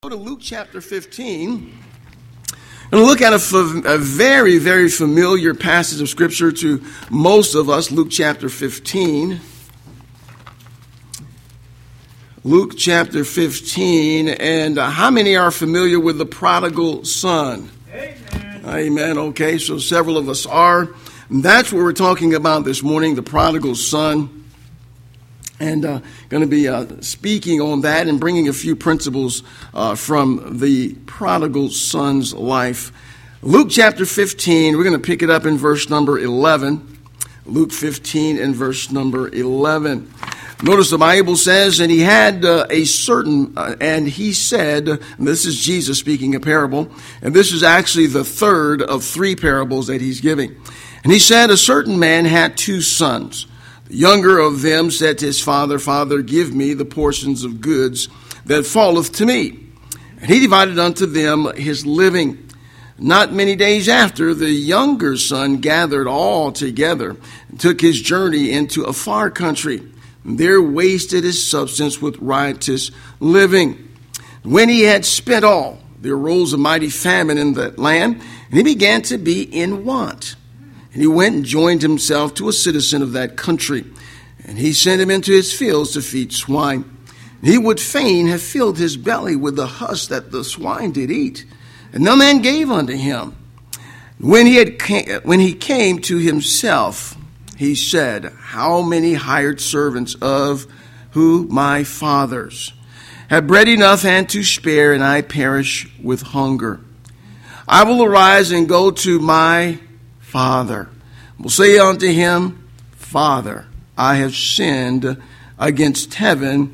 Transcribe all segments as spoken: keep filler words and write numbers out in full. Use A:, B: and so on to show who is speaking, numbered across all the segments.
A: Go to Luke chapter fifteen. I'm going to look at a, a very, very familiar passage of Scripture to most of us, Luke chapter fifteen. Luke chapter fifteen, and uh, how many are familiar with the prodigal son? Amen. Amen. Okay, so several of us are. And that's what we're talking about this morning, the prodigal son. And uh, going to be uh, speaking on that and bringing a few principles uh, from the prodigal son's life. Luke chapter fifteen, we're going to pick it up in verse number eleven. Luke fifteen and verse number eleven. Notice the Bible says, and he had uh, a certain, uh, and he said, and this is Jesus speaking a parable, and this is actually the third of three parables that he's giving. And he said, a certain man had two sons. The younger of them said to his father, Father, give me the portions of goods that falleth to me. And he divided unto them his living. Not many days after, the younger son gathered all together and took his journey into a far country, and there wasted his substance with riotous living. When he had spent all, there arose a mighty famine in that land, and he began to be in want. And he went and joined himself to a citizen of that country, and he sent him into his fields to feed swine. And he would fain have filled his belly with the husk that the swine did eat, and no man gave unto him. When he had came, when he came to himself, he said, How many hired servants of who my fathers have bread enough and to spare, and I perish with hunger. I will arise and go to my Father, will say unto him, Father, I have sinned against heaven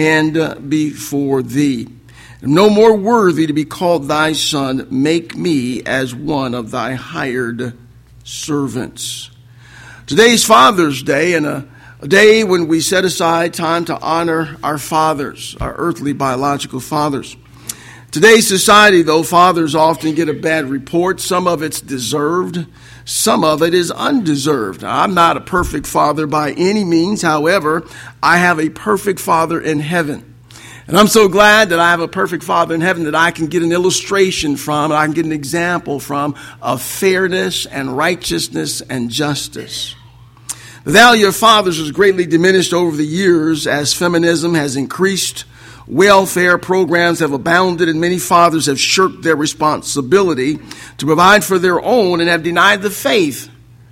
A: and before thee. I'm no more worthy to be called thy son. Make me as one of thy hired servants. Today's Father's Day, and a, a day when we set aside time to honor our fathers, our earthly biological fathers. Today's society, though, fathers often get a bad report. Some of it's deserved. Some of it is undeserved. I'm not a perfect father by any means. However, I have a perfect Father in heaven. And I'm so glad that I have a perfect Father in heaven that I can get an illustration from, I can get an example from of fairness and righteousness and justice. The value of fathers has greatly diminished over the years as feminism has increased. Welfare programs have abounded, and many fathers have shirked their responsibility to provide for their own and have denied the faith.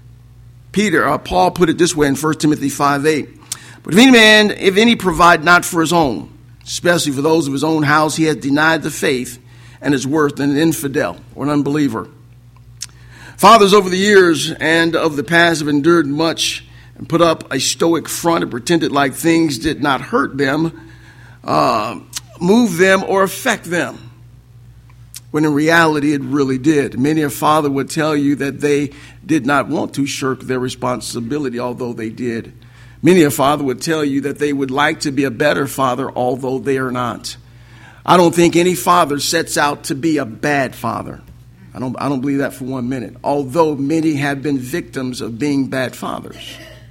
A: Peter, uh, Paul put it this way in First Timothy five eight. But if any man, if any provide not for his own, especially for those of his own house, he has denied the faith and is worse than an infidel or an unbeliever. Fathers over the years and of the past have endured much and put up a stoic front and pretended like things did not hurt them, Uh, move them or affect them, when in reality it really did. Many a father would tell you that they did not want to shirk their responsibility, although they did. Many a father would tell you that they would like to be a better father, although they are not. I don't think any father sets out to be a bad father. I don't, I don't believe that for one minute, although many have been victims of being bad fathers.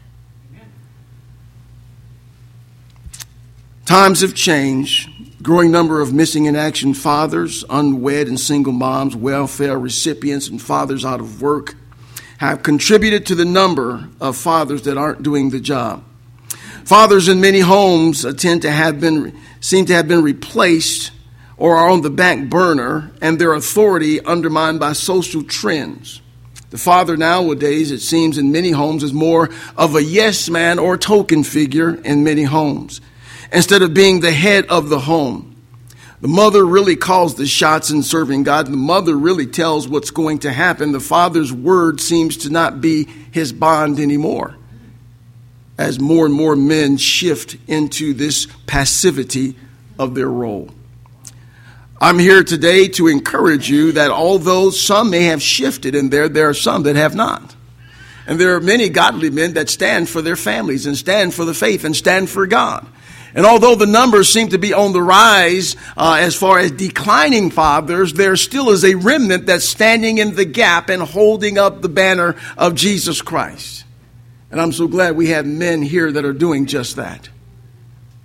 A: Times have changed. Growing number of missing in action fathers, unwed and single moms, welfare recipients, and fathers out of work have contributed to the number of fathers that aren't doing the job. Fathers in many homes tend to have been, seem to have been replaced or are on the back burner, and their authority undermined by social trends. The father nowadays, it seems in many homes, is more of a yes man or token figure in many homes, instead of being the head of the home. The mother really calls the shots in serving God. The mother really tells what's going to happen. The father's word seems to not be his bond anymore, as more and more men shift into this passivity of their role. I'm here today to encourage you that although some may have shifted in there, there are some that have not. And there are many godly men that stand for their families and stand for the faith and stand for God. And although the numbers seem to be on the rise uh, as far as declining fathers, there still is a remnant that's standing in the gap and holding up the banner of Jesus Christ. And I'm so glad we have men here that are doing just that.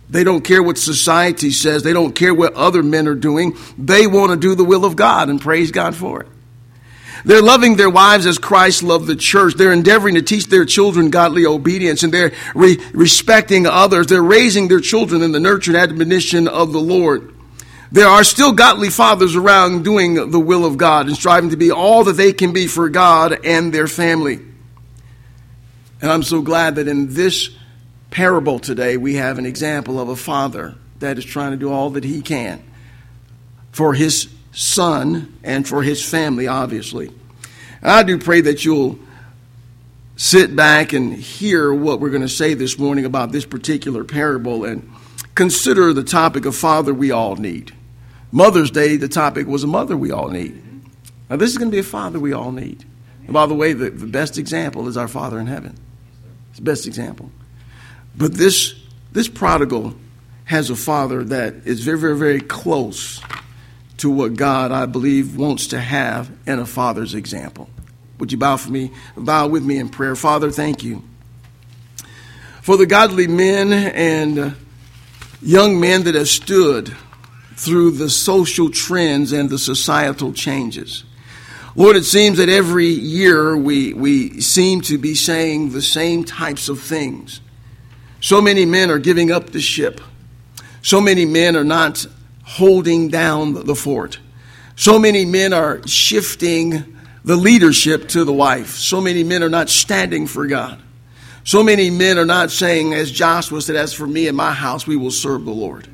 A: They don't care what society says. They don't care what other men are doing. They want to do the will of God and praise God for it. They're loving their wives as Christ loved the church. They're endeavoring to teach their children godly obedience, and they're re- respecting others. They're raising their children in the nurture and admonition of the Lord. There are still godly fathers around doing the will of God and striving to be all that they can be for God and their family. And I'm so glad that in this parable today we have an example of a father that is trying to do all that he can for his son and for his family, obviously. And I do pray that you'll sit back and hear what we're going to say this morning about this particular parable and consider the topic of father we all need. Mother's Day, the topic was a mother we all need. Now this is going to be a father we all need. And by the way, the, the best example is our Father in heaven. It's the best example. But this, this prodigal has a father that is very, very, very close to what God, I believe, wants to have in a father's example. Would you bow for me, bow with me in prayer? Father, thank you for the godly men and young men that have stood through the social trends and the societal changes. Lord, it seems that every year we, we seem to be saying the same types of things. So many men are giving up the ship. So many men are not holding down the fort. So many men are shifting the leadership to the wife. So many men are not standing for God. So many men are not saying, as Joshua said, as for me and my house, we will serve the Lord.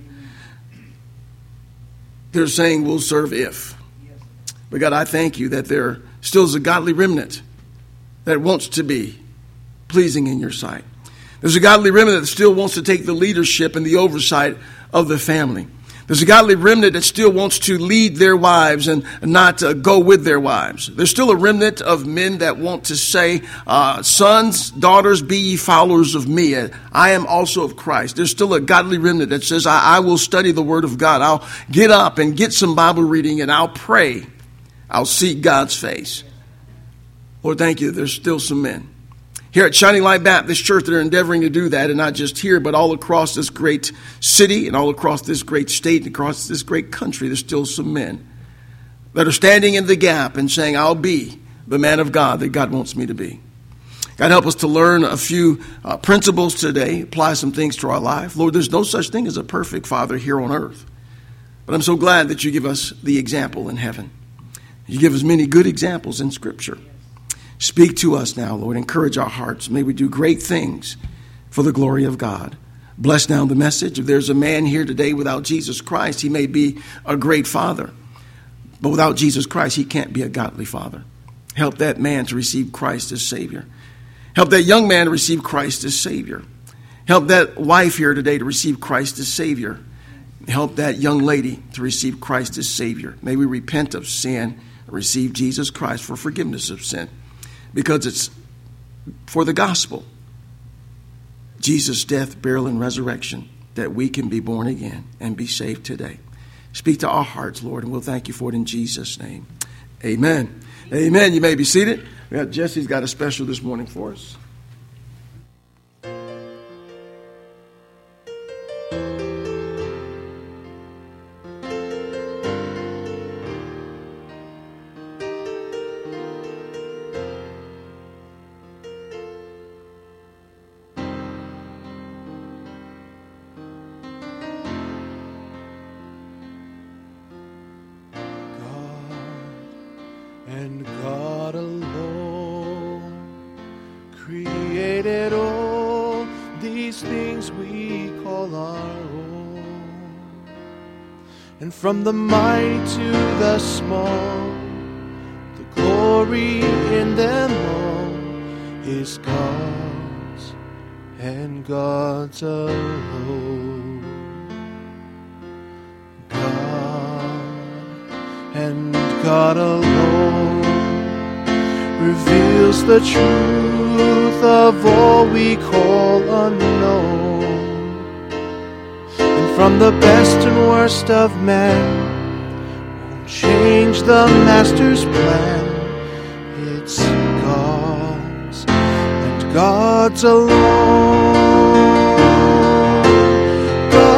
A: They're saying we'll serve if. But God, I thank you that there still is a godly remnant that wants to be pleasing in your sight. There's a godly remnant that still wants to take the leadership and the oversight of the family. There's a godly remnant that still wants to lead their wives and not uh, go with their wives. There's still a remnant of men that want to say, uh, sons, daughters, be ye followers of me. I am also of Christ. There's still a godly remnant that says, I, I will study the word of God. I'll get up and get some Bible reading and I'll pray. I'll seek God's face. Lord, thank you. There's still some men here at Shining Light Baptist Church that are endeavoring to do that, and not just here, but all across this great city and all across this great state and across this great country. There's still some men that are standing in the gap and saying, I'll be the man of God that God wants me to be. God, help us to learn a few uh, principles today, apply some things to our life. Lord, there's no such thing as a perfect father here on earth. But I'm so glad that you give us the example in heaven. You give us many good examples in Scripture. Speak to us now, Lord. Encourage our hearts. May we do great things for the glory of God. Bless now the message. If there's a man here today without Jesus Christ, he may be a great father. But without Jesus Christ, he can't be a godly father. Help that man to receive Christ as Savior. Help that young man to receive Christ as Savior. Help that wife here today to receive Christ as Savior. Help that young lady to receive Christ as Savior. May we repent of sin and receive Jesus Christ for forgiveness of sin. Because it's for the gospel, Jesus' death, burial, and resurrection, that we can be born again and be saved today. Speak to our hearts, Lord, and we'll thank you for it in Jesus' name. Amen. Amen. You may be seated. We got, Jesse's got a special this morning for us.
B: And God alone created all these things we call our own. And from the mighty to the small, the glory in them all is God's and God's alone. God and God alone reveals the truth of all we call unknown. And from the best and worst of men won't change the Master's plan. It's God's and God's alone. God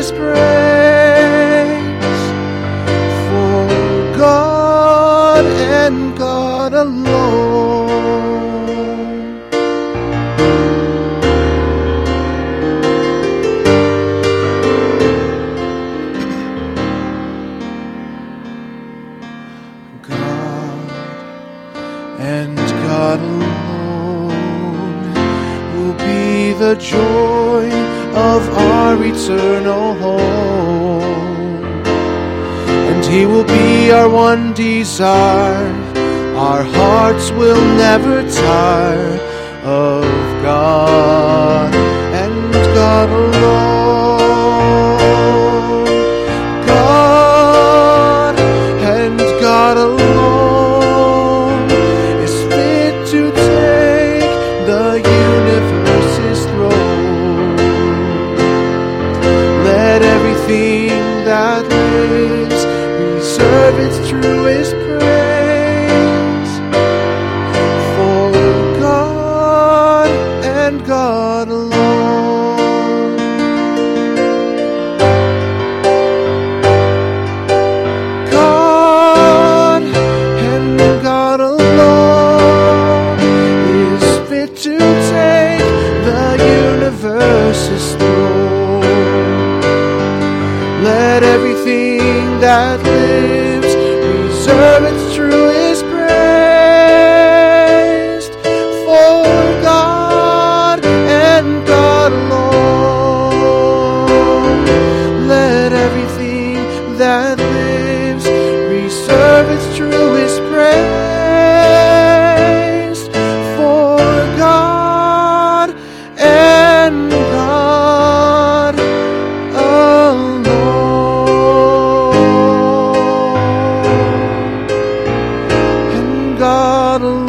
B: his praise. For God and God alone. God and God alone will be the joy of our eternal home, and he will be our one desire. Our hearts will never tire of God and God alone. God and God alone is fit to take the universe's throne. Let everything that lives reserve its truest praise. For God and God alone. God and God alone is fit to take the universe's throne. Let everything that lives reserve its truest praise. For God and God alone. Let everything that lives reserve its truest praise. For God and God alone. And God alone.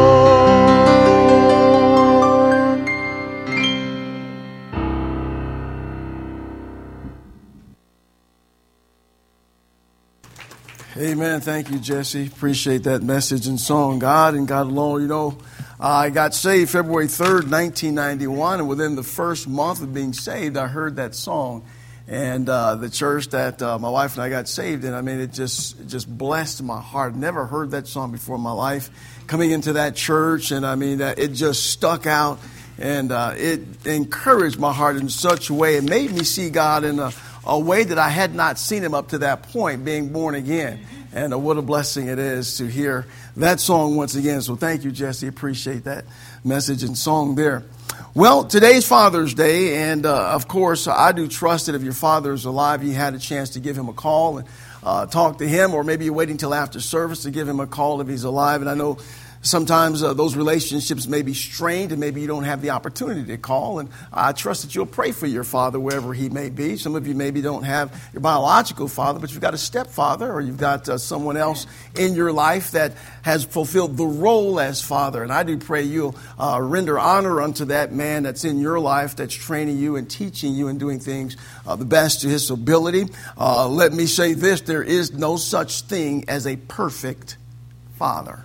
A: Amen. Thank you, Jesse. Appreciate that message and song. God and God alone. You know, I got saved February third, nineteen ninety-one, and within the first month of being saved, I heard that song. And uh, the church that uh, my wife and I got saved in, I mean, it just it just blessed my heart. Never heard that song before in my life. Coming into that church, and I mean, uh, it just stuck out, and uh, it encouraged my heart in such a way. It made me see God in a, a way that I had not seen him up to that point, being born again. And uh, what a blessing it is to hear that song once again. So thank you, Jesse. Appreciate that message and song there. Well, today's Father's Day, and uh, of course, I do trust that if your father is alive, you had a chance to give him a call and uh, talk to him, or maybe you're waiting till after service to give him a call if he's alive. And I know sometimes uh, those relationships may be strained, and maybe you don't have the opportunity to call. And I trust that you'll pray for your father wherever he may be. Some of you maybe don't have your biological father, but you've got a stepfather, or you've got uh, someone else in your life that has fulfilled the role as father. And I do pray you'll uh, render honor unto that man that's in your life, that's training you and teaching you and doing things uh, the best to his ability. Uh, let me say this: there is no such thing as a perfect father,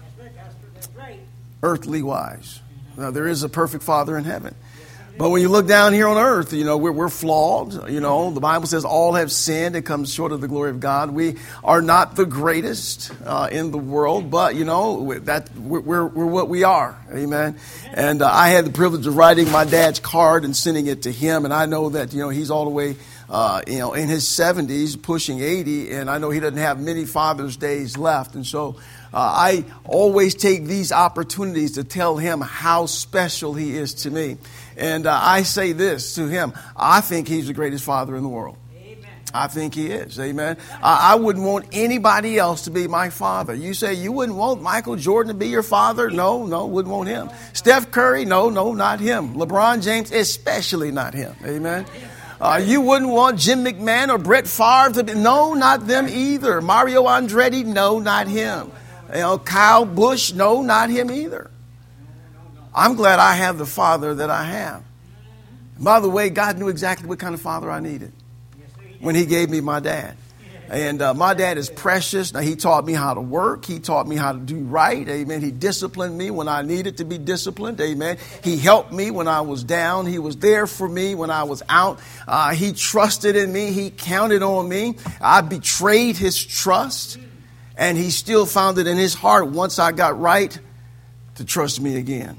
A: earthly wise. Now, there is a perfect Father in heaven. But when you look down here on earth, you know, we're, we're flawed. You know, the Bible says all have sinned and come short of the glory of God. We are not the greatest uh, in the world, but, you know, that we're, we're, we're what we are. Amen. And uh, I had the privilege of writing my dad's card and sending it to him. And I know that, you know, he's all the way, uh, you know, in his seventies, pushing eighty. And I know he doesn't have many Father's Days left. And so Uh, I always take these opportunities to tell him how special he is to me. And uh, I say this to him: I think he's the greatest father in the world. Amen. I think he is. Amen. Uh, I wouldn't want anybody else to be my father. You say you wouldn't want Michael Jordan to be your father? No, no, wouldn't want him. Steph Curry? No, no, not him. LeBron James? Especially not him. Amen. Uh, you wouldn't want Jim McMahon or Brett Favre to be? No, not them either. Mario Andretti? No, not him. You know, Kyle Busch? No, not him either. I'm glad I have the father that I have. By the way, God knew exactly what kind of father I needed when he gave me my dad. And uh, my dad is precious. Now, he taught me how to work. He taught me how to do right. Amen. He disciplined me when I needed to be disciplined. Amen. He helped me when I was down. He was there for me when I was out. Uh, he trusted in me. He counted on me. I betrayed his trust. And he still found it in his heart once I got right to trust me again.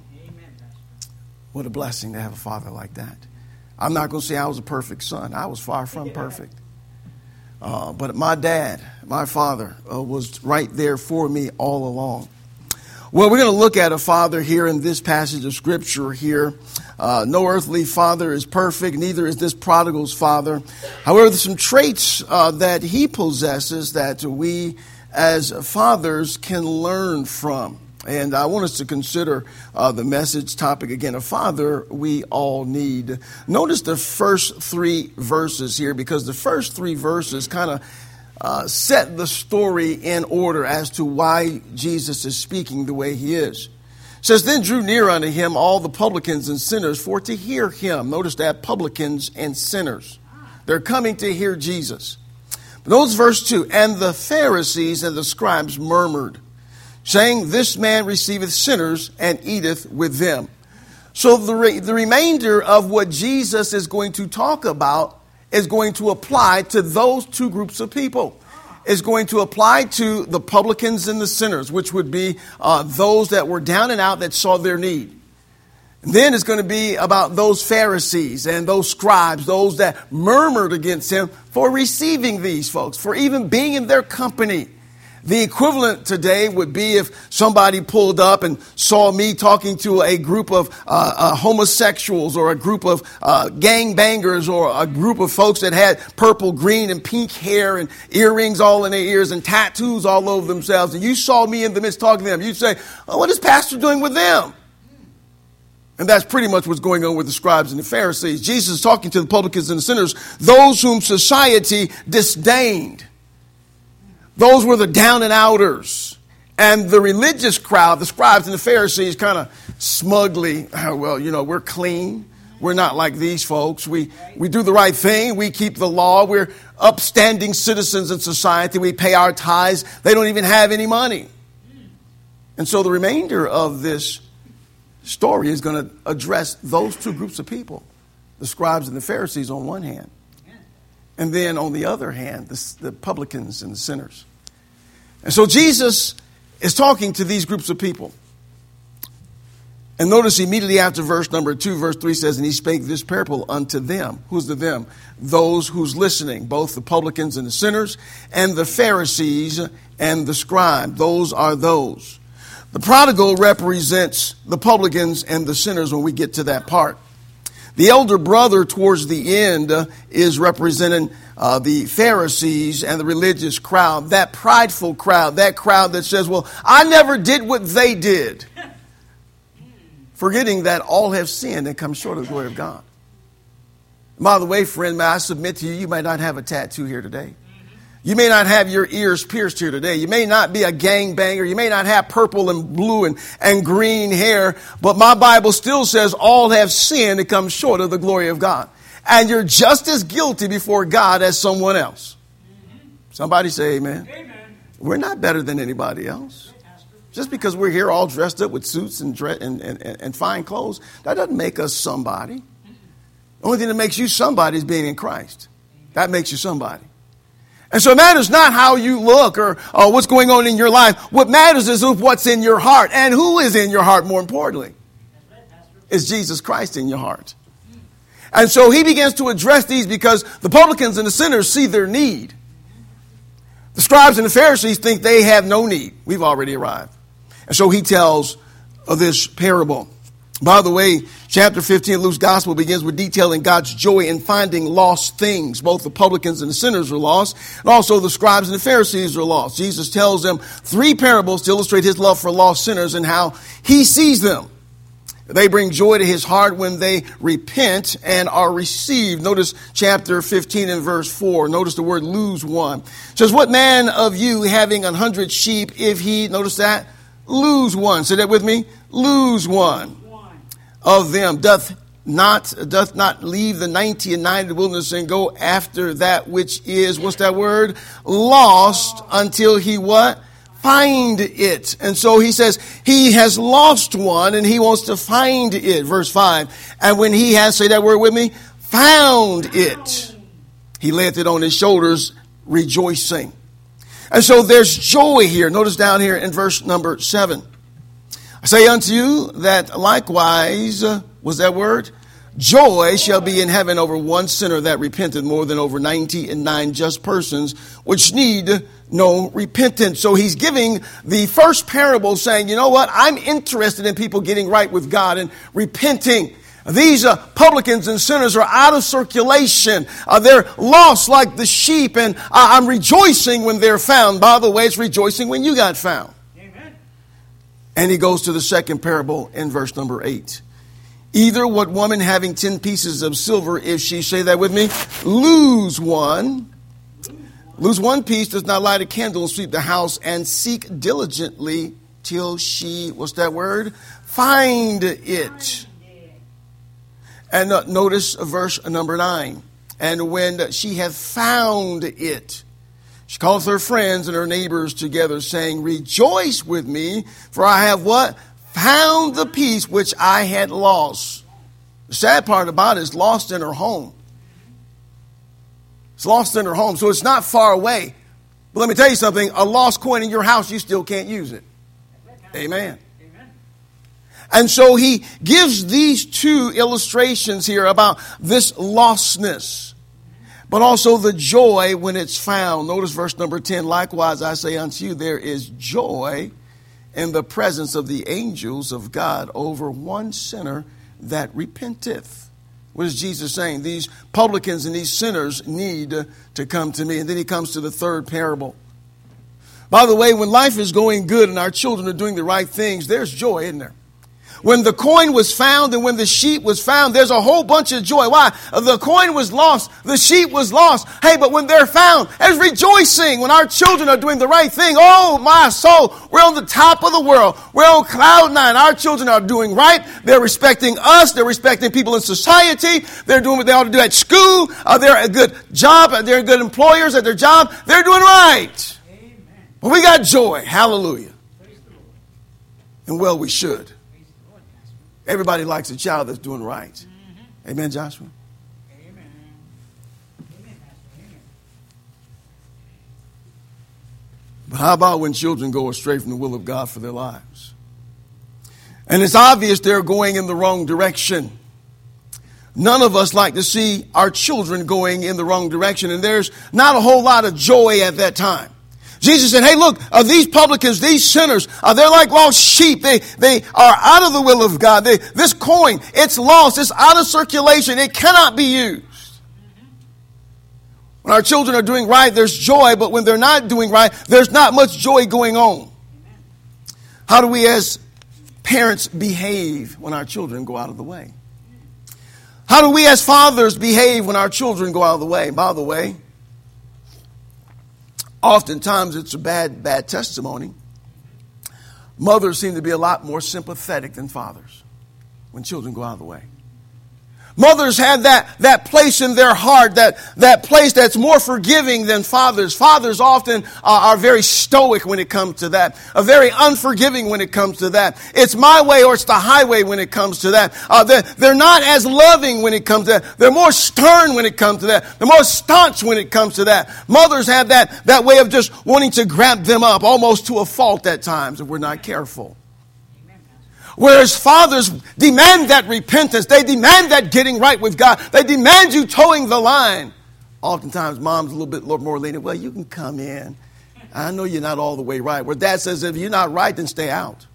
A: What a blessing to have a father like that. I'm not going to say I was a perfect son. I was far from perfect. Uh, but my dad, my father, uh, was right there for me all along. Well, we're going to look at a father here in this passage of Scripture here. Uh, no earthly father is perfect, neither is this prodigal's father. However, there's some traits uh, that he possesses that we as fathers can learn from. And I want us to consider uh, the message topic again. A father we all need. Notice the first three verses here, because the first three verses kind of uh, set the story in order as to why Jesus is speaking the way he is. It says, then drew near unto him all the publicans and sinners for to hear him. Notice that, publicans and sinners. They're coming to hear Jesus. But notice verse two, and the Pharisees and the scribes murmured, saying, this man receiveth sinners and eateth with them. So the, re- the remainder of what Jesus is going to talk about is going to apply to those two groups of people. It's going to apply to the publicans and the sinners, which would be uh, those that were down and out that saw their need. And then it's going to be about those Pharisees and those scribes, those that murmured against him for receiving these folks, for even being in their company. The equivalent today would be if somebody pulled up and saw me talking to a group of uh, uh, homosexuals or a group of uh, gangbangers or a group of folks that had purple, green, and pink hair and earrings all in their ears and tattoos all over themselves. And you saw me in the midst talking to them. You'd say, oh, what is Pastor doing with them? And that's pretty much what's going on with the scribes and the Pharisees. Jesus is talking to the publicans and the sinners, those whom society disdained. Those were the down and outers. And the religious crowd, the scribes and the Pharisees, kind of smugly, oh, well, you know, we're clean. We're not like these folks. We we do the right thing. We keep the law. We're upstanding citizens in society. We pay our tithes. They don't even have any money. And so the remainder of this story is going to address those two groups of people, the scribes and the Pharisees on one hand. And then on the other hand, the, the publicans and the sinners. And so Jesus is talking to these groups of people. And notice immediately after verse number two, verse three says, and he spake this parable unto them. Who's the them? Those who's listening, both the publicans and the sinners, and the Pharisees and the scribe. Those are those. The prodigal represents the publicans and the sinners when we get to that part. The elder brother towards the end uh, is representing uh, the Pharisees and the religious crowd, that prideful crowd, that crowd that says, well, I never did what they did. Forgetting that all have sinned and come short of the glory of God. By the way, friend, may I submit to you, you might not have a tattoo here today. You may not have your ears pierced here today. You may not be a gangbanger. You may not have purple and blue and, and green hair. But my Bible still says all have sinned and come short of the glory of God. And you're just as guilty before God as someone else. Mm-hmm. Somebody say amen. Amen. We're not better than anybody else. Just because we're here all dressed up with suits and, dress and, and, and fine clothes, that doesn't make us somebody. The only thing that makes you somebody is being in Christ. That makes you somebody. And so it matters not how you look or uh, what's going on in your life. What matters is what's in your heart. And who is in your heart, more importantly? Is Jesus Christ in your heart. And so he begins to address these because the publicans and the sinners see their need. The scribes and the Pharisees think they have no need. We've already arrived. And so he tells of this parable. By the way, chapter fifteen of Luke's gospel begins with detailing God's joy in finding lost things. Both the publicans and the sinners are lost, and also the scribes and the Pharisees are lost. Jesus tells them three parables to illustrate his love for lost sinners and how he sees them. They bring joy to his heart when they repent and are received. Notice chapter fifteen and verse four. Notice the word lose one. It says, what man of you having an hundred sheep, if he, notice that, lose one. Say that with me. Lose one of them. Doth not doth not leave the ninety and nine in the wilderness and go after that which is, what's that word? Lost, until he what? Find it. And so he says he has lost one and he wants to find it. Verse five. And when he has, say that word with me, found it, he layeth it on his shoulders, rejoicing. And so there's joy here. Notice down here in verse number seven. I say unto you that likewise, uh, was that word? Joy shall be in heaven over one sinner that repented more than over ninety and nine just persons which need no repentance. So he's giving the first parable saying, you know what? I'm interested in people getting right with God and repenting. These uh, publicans and sinners are out of circulation. Uh, they're lost like the sheep, and uh, I'm rejoicing when they're found. By the way, it's rejoicing when you got found. Amen. And he goes to the second parable in verse number eight. Either what woman having ten pieces of silver, if she, say that with me, lose one, lose one piece, does not light a candle and sweep the house and seek diligently till she, what's that word? Find it. And uh, notice verse number nine. And when she hath found it, she calleth her friends and her neighbors together, saying, rejoice with me, for I have what? Found the piece which I had lost. The sad part about it is lost in her home. It's lost in her home, so it's not far away. But let me tell you something, a lost coin in your house, you still can't use it. Amen. And so he gives these two illustrations here about this lostness, but also the joy when it's found. Notice verse number ten. Likewise, I say unto you, there is joy in the presence of the angels of God over one sinner that repenteth. What is Jesus saying? These publicans and these sinners need to come to me. And then he comes to the third parable. By the way, when life is going good and our children are doing the right things, there's joy, isn't there? When the coin was found and when the sheep was found, there's a whole bunch of joy. Why? The coin was lost. The sheep was lost. Hey, but when they're found, there's rejoicing. When our children are doing the right thing, oh, my soul, we're on the top of the world. We're on cloud nine. Our children are doing right. They're respecting us. They're respecting people in society. They're doing what they ought to do at school. Uh, they're a good job. They're good employers at their job. They're doing right. Amen. But we got joy. Hallelujah. And well, we should. Everybody likes a child that's doing right. Mm-hmm. Amen, Joshua? Amen. Amen. But how about when children go astray from the will of God for their lives? And it's obvious they're going in the wrong direction. None of us like to see our children going in the wrong direction. And there's not a whole lot of joy at that time. Jesus said, hey, look, uh, these publicans, these sinners, uh, they're like lost sheep. They they are out of the will of God. They, this coin, it's lost. It's out of circulation. It cannot be used. When our children are doing right, there's joy. But when they're not doing right, there's not much joy going on. How do we as parents behave when our children go out of the way? How do we as fathers behave when our children go out of the way? By the way, oftentimes it's a bad, bad testimony. Mothers seem to be a lot more sympathetic than fathers when children go out of the way. Mothers have that, that place in their heart, that, that place that's more forgiving than fathers. Fathers often are, are very stoic when it comes to that, are very unforgiving when it comes to that. It's my way or it's the highway when it comes to that. Uh, they're, they're not as loving when it comes to that. They're more stern when it comes to that. They're more staunch when it comes to that. Mothers have that, that way of just wanting to grab them up, almost to a fault at times if we're not careful. Whereas fathers demand that repentance. They demand that getting right with God. They demand you towing the line. Oftentimes, mom's a little bit more lenient. Well, you can come in. I know you're not all the way right. Where dad says, if you're not right, then stay out.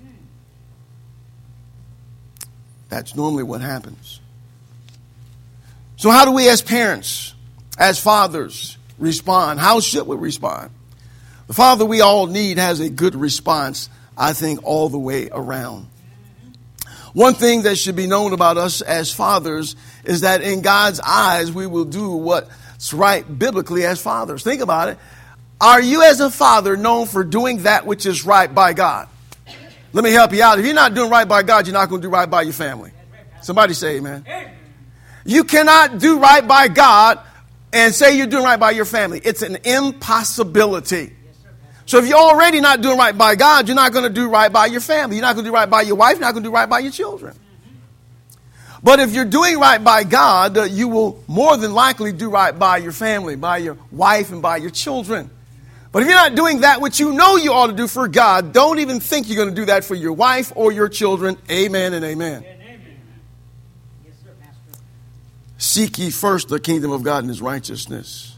A: That's normally what happens. So how do we as parents, as fathers, respond? How should we respond? The father we all need has a good response, I think, all the way around. One thing that should be known about us as fathers is that in God's eyes, we will do what's right biblically as fathers. Think about it. Are you as a father known for doing that which is right by God? Let me help you out. If you're not doing right by God, you're not going to do right by your family. Somebody say amen. Amen. You cannot do right by God and say you're doing right by your family. It's an impossibility. So if you're already not doing right by God, you're not going to do right by your family. You're not going to do right by your wife. You're not going to do right by your children. But if you're doing right by God, uh, you will more than likely do right by your family, by your wife, and by your children. But if you're not doing that which you know you ought to do for God, don't even think you're going to do that for your wife or your children. Amen and amen. Amen. Yes, sir, Pastor. Seek ye first the kingdom of God and his righteousness.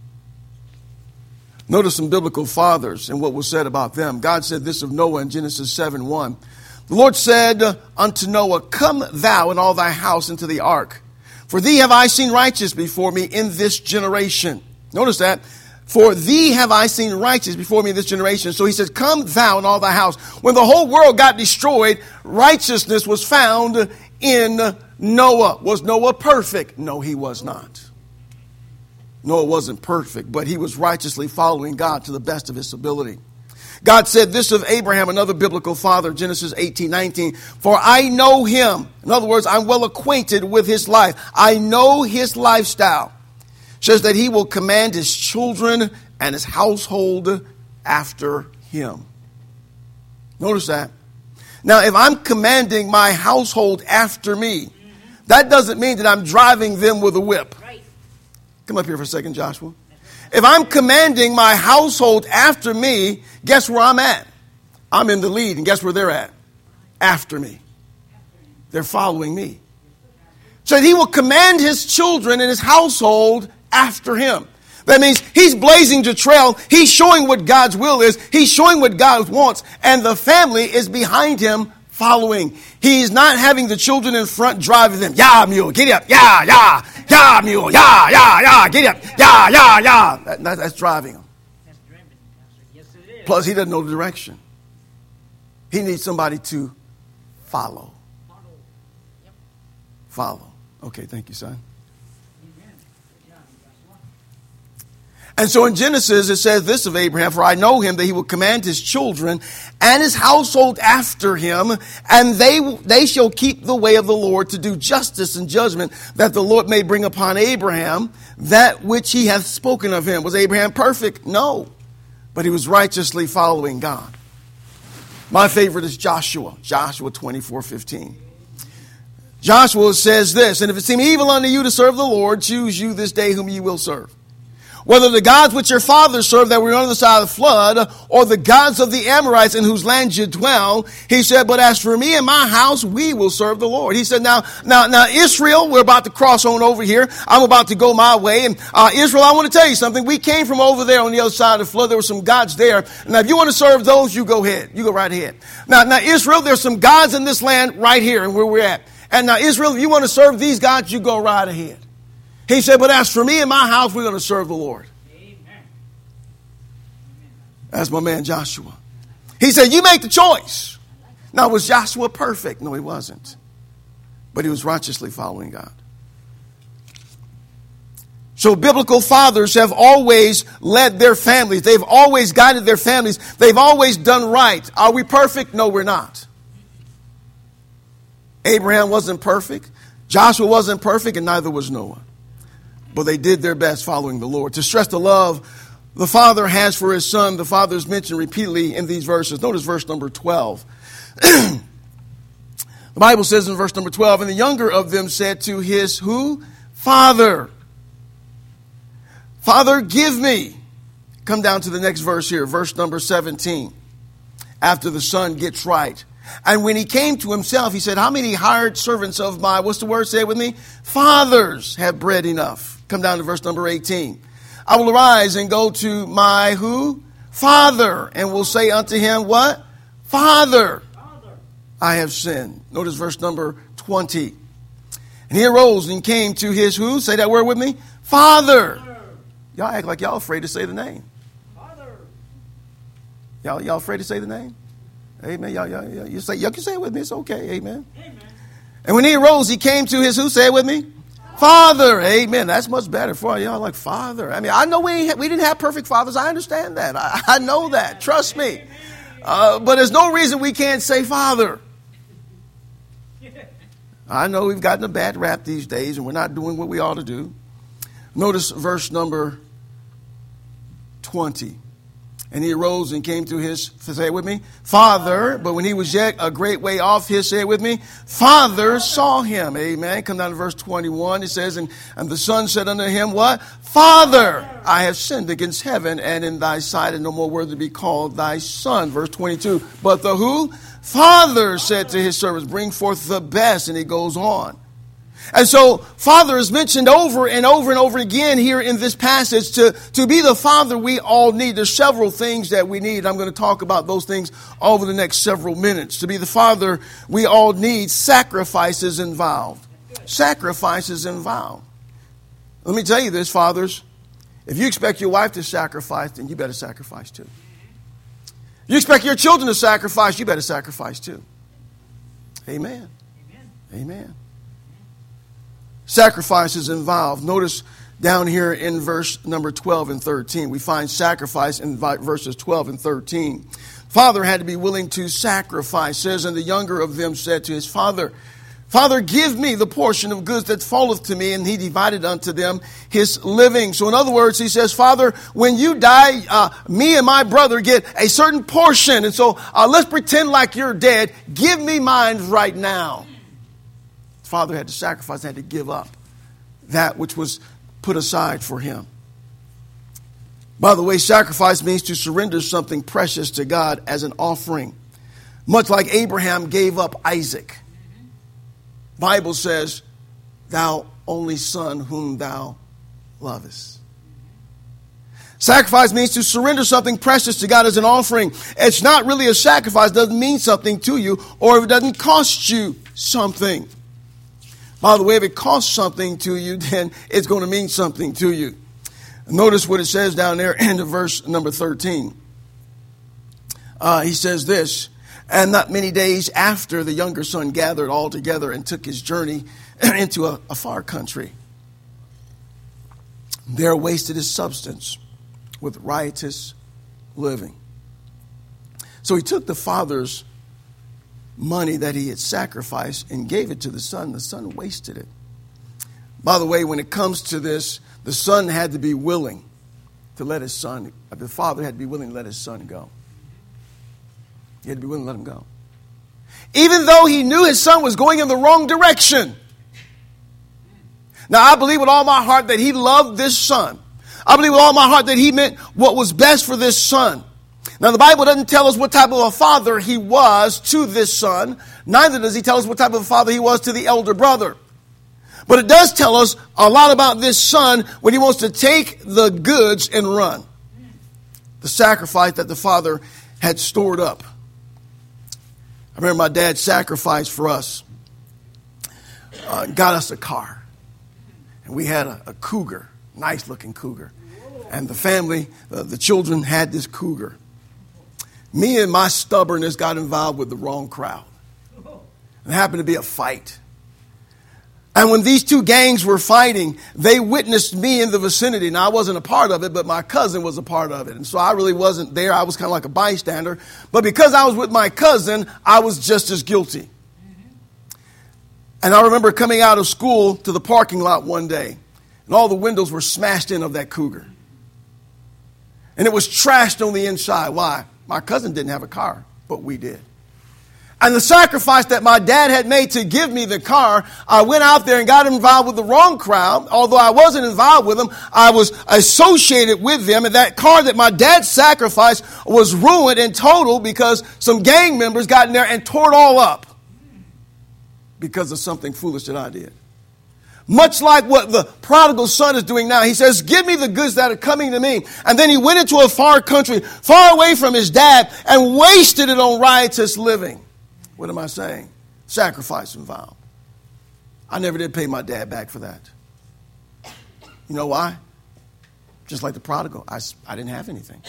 A: Notice some biblical fathers and what was said about them. God said this of Noah in Genesis seven one. The Lord said unto Noah, come thou and all thy house into the ark. For thee have I seen righteous before me in this generation. Notice that. For thee have I seen righteous before me in this generation. So he says, come thou and all thy house. When the whole world got destroyed, righteousness was found in Noah. Was Noah perfect? No, he was not. Noah wasn't perfect, but he was righteously following God to the best of his ability. God said this of Abraham, another biblical father, Genesis eighteen nineteen. For I know him. In other words, I'm well acquainted with his life. I know his lifestyle. Says that he will command his children and his household after him. Notice that. Now, if I'm commanding my household after me, that doesn't mean that I'm driving them with a whip. Come up here for a second, Joshua. If I'm commanding my household after me, guess where I'm at? I'm in the lead, and guess where they're at? After me. They're following me. So he will command his children and his household after him. That means he's blazing the trail. He's showing what God's will is. He's showing what God wants. And the family is behind him following. He's not having the children in front driving them. Yeah, mule, get up. Yeah, yeah. Yeah, mule. Yeah, yeah, yeah. Get up. Yeah, yeah, yeah. That, that, that's driving him. That's driving. Yes, it is. Plus, he doesn't know the direction. He needs somebody to follow. Follow. Yep. Follow. Okay, thank you, son. And so in Genesis, it says this of Abraham, for I know him that he will command his children and his household after him, and they they shall keep the way of the Lord to do justice and judgment, that the Lord may bring upon Abraham that which he hath spoken of him. Was Abraham perfect? No. But he was righteously following God. My favorite is Joshua, Joshua twenty-four fifteen. Joshua says this, and if it seem evil unto you to serve the Lord, choose you this day whom ye will serve. Whether the gods which your fathers served that were on the side of the flood, or the gods of the Amorites in whose land you dwell, he said, but as for me and my house, we will serve the Lord. He said, now, now, now Israel, we're about to cross on over here. I'm about to go my way. And uh, Israel, I want to tell you something. We came from over there on the other side of the flood. There were some gods there. Now, if you want to serve those, you go ahead. You go right ahead. Now, now Israel, there's some gods in this land right here and where we're at. And now, Israel, if you want to serve these gods, you go right ahead. He said, but as for me and my house, we're going to serve the Lord. Amen. That's my man Joshua. He said, you make the choice. Now, was Joshua perfect? No, he wasn't. But he was righteously following God. So biblical fathers have always led their families. They've always guided their families. They've always done right. Are we perfect? No, we're not. Abraham wasn't perfect. Joshua wasn't perfect, and neither was Noah. But they did their best following the Lord. To stress the love the Father has for his Son, the Father is mentioned repeatedly in these verses. Notice verse number twelve. The Bible says in verse number twelve, and the younger of them said to his who? Father. Father, give me. Come down to the next verse here, verse number seventeen. After the son gets right. And when he came to himself, he said, how many hired servants of my, what's the word, say it with me? Fathers have bread enough. Come down to verse number eighteen. I will arise and go to my who? Father. And will say unto him, what? Father, Father, I have sinned. Notice verse number twenty. And he arose and came to his who? Say that word with me. Father. Father. Y'all act like y'all afraid to say the name. Father. Y'all, y'all afraid to say the name? Amen. Y'all, y'all, y'all, you say, y'all can say it with me. It's okay. Amen. Amen. And when he arose, he came to his who? Say it with me. Father. Amen. That's much better for y'all. Like Father. I mean, I know we we didn't have perfect fathers. I understand that. I, I know that. Trust me. Uh, but there's no reason we can't say Father. I know we've gotten a bad rap these days and we're not doing what we ought to do. Notice verse number twenty. And he arose and came to his, say it with me, father. But when he was yet a great way off, his, say it with me, father saw him. Amen. Come down to verse twenty-one. It says, and, and the son said unto him, what? Father, I have sinned against heaven and in thy sight, and no more worthy to be called thy son. Verse twenty-two. But the who? Father said to his servants, bring forth the best. And he goes on. And so father is mentioned over and over and over again here in this passage. To, to be the father we all need. There's several things that we need. I'm going to talk about those things over the next several minutes. To be the father we all need, sacrifices involved. Sacrifices involved. Let me tell you this, fathers. If you expect your wife to sacrifice, then you better sacrifice too. You expect your children to sacrifice, you better sacrifice too. Amen. Amen. Amen. Sacrifices involved. Notice down here in verse number twelve and thirteen, we find sacrifice in verses twelve and thirteen. Father had to be willing to sacrifice. It says, and the younger of them said to his father, Father, give me the portion of goods that falleth to me. And he divided unto them his living. So in other words, he says, Father, when you die, uh, me and my brother get a certain portion. And so uh, let's pretend like you're dead. Give me mine right now. Father had to sacrifice, had to give up that which was put aside for him. By the way, sacrifice means to surrender something precious to God as an offering. Much like Abraham gave up Isaac. Bible says, thou only son whom thou lovest. Sacrifice means to surrender something precious to God as an offering. It's not really a sacrifice. It doesn't mean something to you, or if it doesn't cost you something. By the way, if it costs something to you, then it's going to mean something to you. Notice what it says down there in verse number thirteen. Uh, he says this, and not many days after, the younger son gathered all together and took his journey into a, a far country. There wasted his substance with riotous living. So he took the father's money that he had sacrificed and gave it to the son. The son wasted it. By the way, when it comes to this, the son had to be willing to let his son, the father had to be willing to let his son go. He had to be willing to let him go. Even though he knew his son was going in the wrong direction. Now, I believe with all my heart that he loved this son. I believe with all my heart that he meant what was best for this son. Now, the Bible doesn't tell us what type of a father he was to this son. Neither does he tell us what type of a father he was to the elder brother. But it does tell us a lot about this son when he wants to take the goods and run. The sacrifice that the father had stored up. I remember my dad sacrificed for us. Uh, got us a car. And we had a, a Cougar. Nice looking Cougar. And the family, uh, the children had this Cougar. Me and my stubbornness got involved with the wrong crowd. It happened to be a fight. And when these two gangs were fighting, they witnessed me in the vicinity. Now, I wasn't a part of it, but my cousin was a part of it. And so I really wasn't there. I was kind of like a bystander. But because I was with my cousin, I was just as guilty. And I remember coming out of school to the parking lot one day, and all the windows were smashed in of that Cougar. And it was trashed on the inside. Why? My cousin didn't have a car, but we did. And the sacrifice that my dad had made to give me the car, I went out there and got involved with the wrong crowd. Although I wasn't involved with them, I was associated with them. And that car that my dad sacrificed was ruined in total because some gang members got in there and tore it all up because of something foolish that I did. Much like what the prodigal son is doing now. He says, give me the goods that are coming to me. And then he went into a far country, far away from his dad, and wasted it on riotous living. What am I saying? Sacrifice involved. I never did pay my dad back for that. You know why? Just like the prodigal, I, I didn't have anything.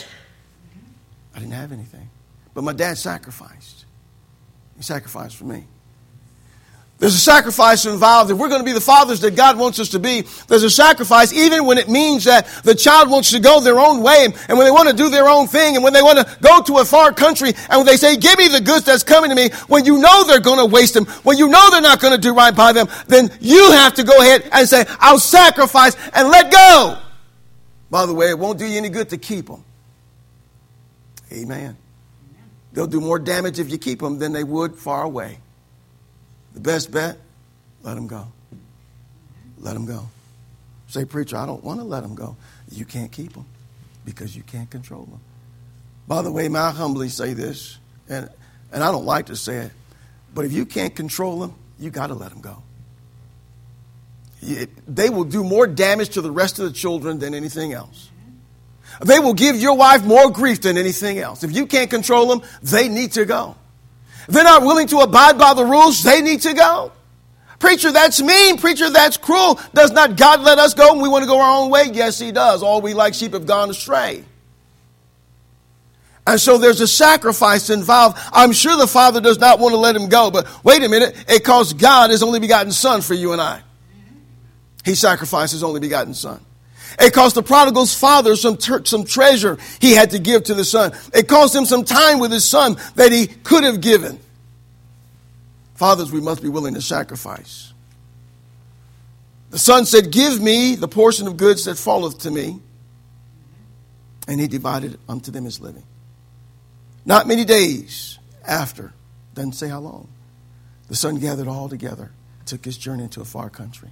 A: I didn't have anything. But my dad sacrificed. He sacrificed for me. There's a sacrifice involved. If we're going to be the fathers that God wants us to be, there's a sacrifice even when it means that the child wants to go their own way and when they want to do their own thing and when they want to go to a far country and when they say, give me the goods that's coming to me, when you know they're going to waste them, when you know they're not going to do right by them, then you have to go ahead and say, I'll sacrifice and let go. By the way, it won't do you any good to keep them. Amen. They'll do more damage if you keep them than they would far away. The best bet, let them go. Let them go. Say, preacher, I don't want to let them go. You can't keep them because you can't control them. By the way, may I humbly say this, and, and I don't like to say it, but if you can't control them, you got to let them go. It, they will do more damage to the rest of the children than anything else. They will give your wife more grief than anything else. If you can't control them, they need to go. If they're not willing to abide by the rules, they need to go. Preacher, that's mean. Preacher, that's cruel. Does not God let us go and we want to go our own way? Yes, he does. All we like sheep have gone astray. And so there's a sacrifice involved. I'm sure the Father does not want to let him go. But wait a minute. It cost God his only begotten Son for you and I. He sacrificed his only begotten Son. It cost the prodigal's father some ter- some treasure he had to give to the son. It cost him some time with his son that he could have given. Fathers, we must be willing to sacrifice. The son said, give me the portion of goods that falleth to me. And he divided unto them his living. Not many days after, doesn't say how long, the son gathered all together, took his journey into a far country.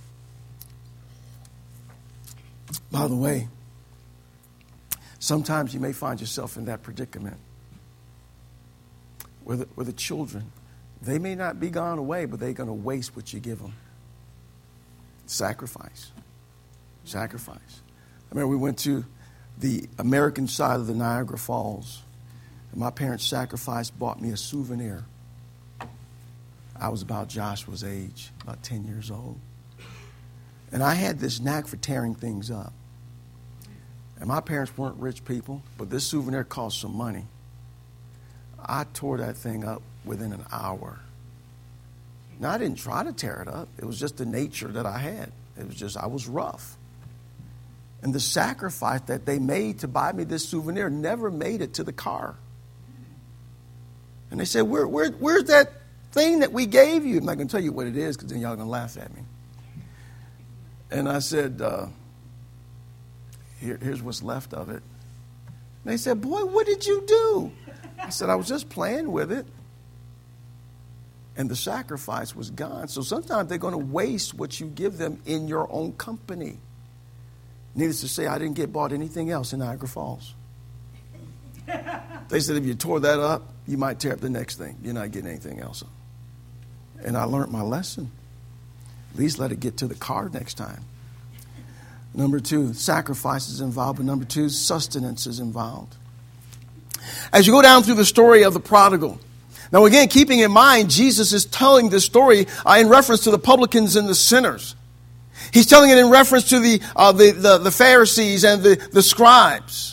A: By the way, sometimes you may find yourself in that predicament where the, where the children, they may not be gone away, but they're going to waste what you give them. Sacrifice. Sacrifice. I remember we went to the American side of the Niagara Falls, and my parents' sacrifice bought me a souvenir. I was about Joshua's age, about ten years old. And I had this knack for tearing things up. And my parents weren't rich people, but this souvenir cost some money. I tore that thing up within an hour. Now, I didn't try to tear it up. It was just the nature that I had. It was just, I was rough. And the sacrifice that they made to buy me this souvenir never made it to the car. And they said, where, where, where's that thing that we gave you? I'm not going to tell you what it is because then y'all are going to laugh at me. And I said, uh, Here, here's what's left of it. And they said, boy, what did you do? I said, I was just playing with it. And the sacrifice was gone. So sometimes they're going to waste what you give them in your own company. Needless to say, I didn't get bought anything else in Niagara Falls. They said, if you tore that up, you might tear up the next thing. You're not getting anything else. And I learned my lesson. At least let it get to the car next time. Number two, sacrifice is involved. But number two, sustenance is involved. As you go down through the story of the prodigal, now again, keeping in mind, Jesus is telling this story uh, in reference to the publicans and the sinners. He's telling it in reference to the uh, the, the, the Pharisees and the, the scribes.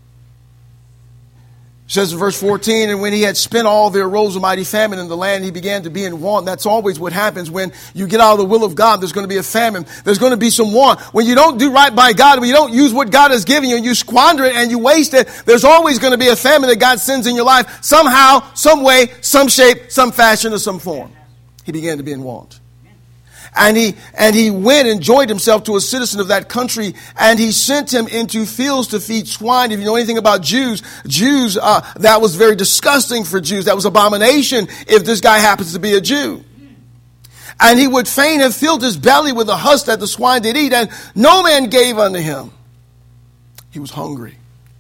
A: It says in verse fourteen, and when he had spent all, there arose a mighty famine in the land. He began to be in want. That's always what happens when you get out of the will of God. There's going to be a famine. There's going to be some want. When you don't do right by God, when you don't use what God has given you and you squander it and you waste it, there's always going to be a famine that God sends in your life somehow, some way, some shape, some fashion, or some form. He began to be in want. And he and he went and joined himself to a citizen of that country, and he sent him into fields to feed swine. If you know anything about Jews, Jews, uh, that was very disgusting for Jews. That was abomination if this guy happens to be a Jew. And he would fain have filled his belly with the husk that the swine did eat, and no man gave unto him. He was hungry.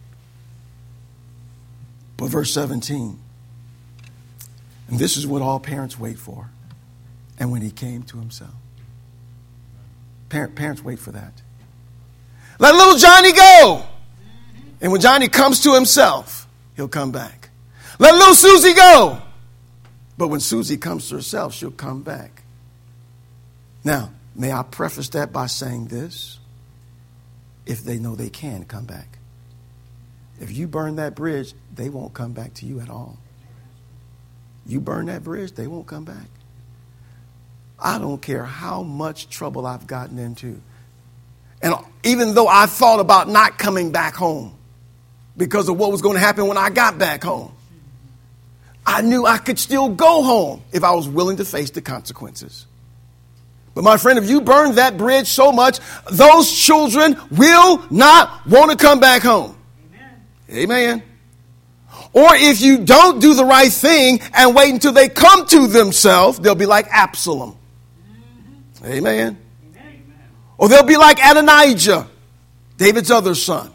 A: But verse seventeen, and this is what all parents wait for. And when he came to himself. Parent, parents wait for that. Let little Johnny go. And when Johnny comes to himself, he'll come back. Let little Susie go. But when Susie comes to herself, she'll come back. Now, may I preface that by saying this? If they know they can come back. If you burn that bridge, they won't come back to you at all. You burn that bridge, they won't come back. I don't care how much trouble I've gotten into. And even though I thought about not coming back home because of what was going to happen when I got back home, I knew I could still go home if I was willing to face the consequences. But my friend, if you burn that bridge so much, those children will not want to come back home. Amen. Amen. Or if you don't do the right thing and wait until they come to themselves, they'll be like Absalom. Mm-hmm. Amen. Amen. Or they'll be like Adonijah, David's other son.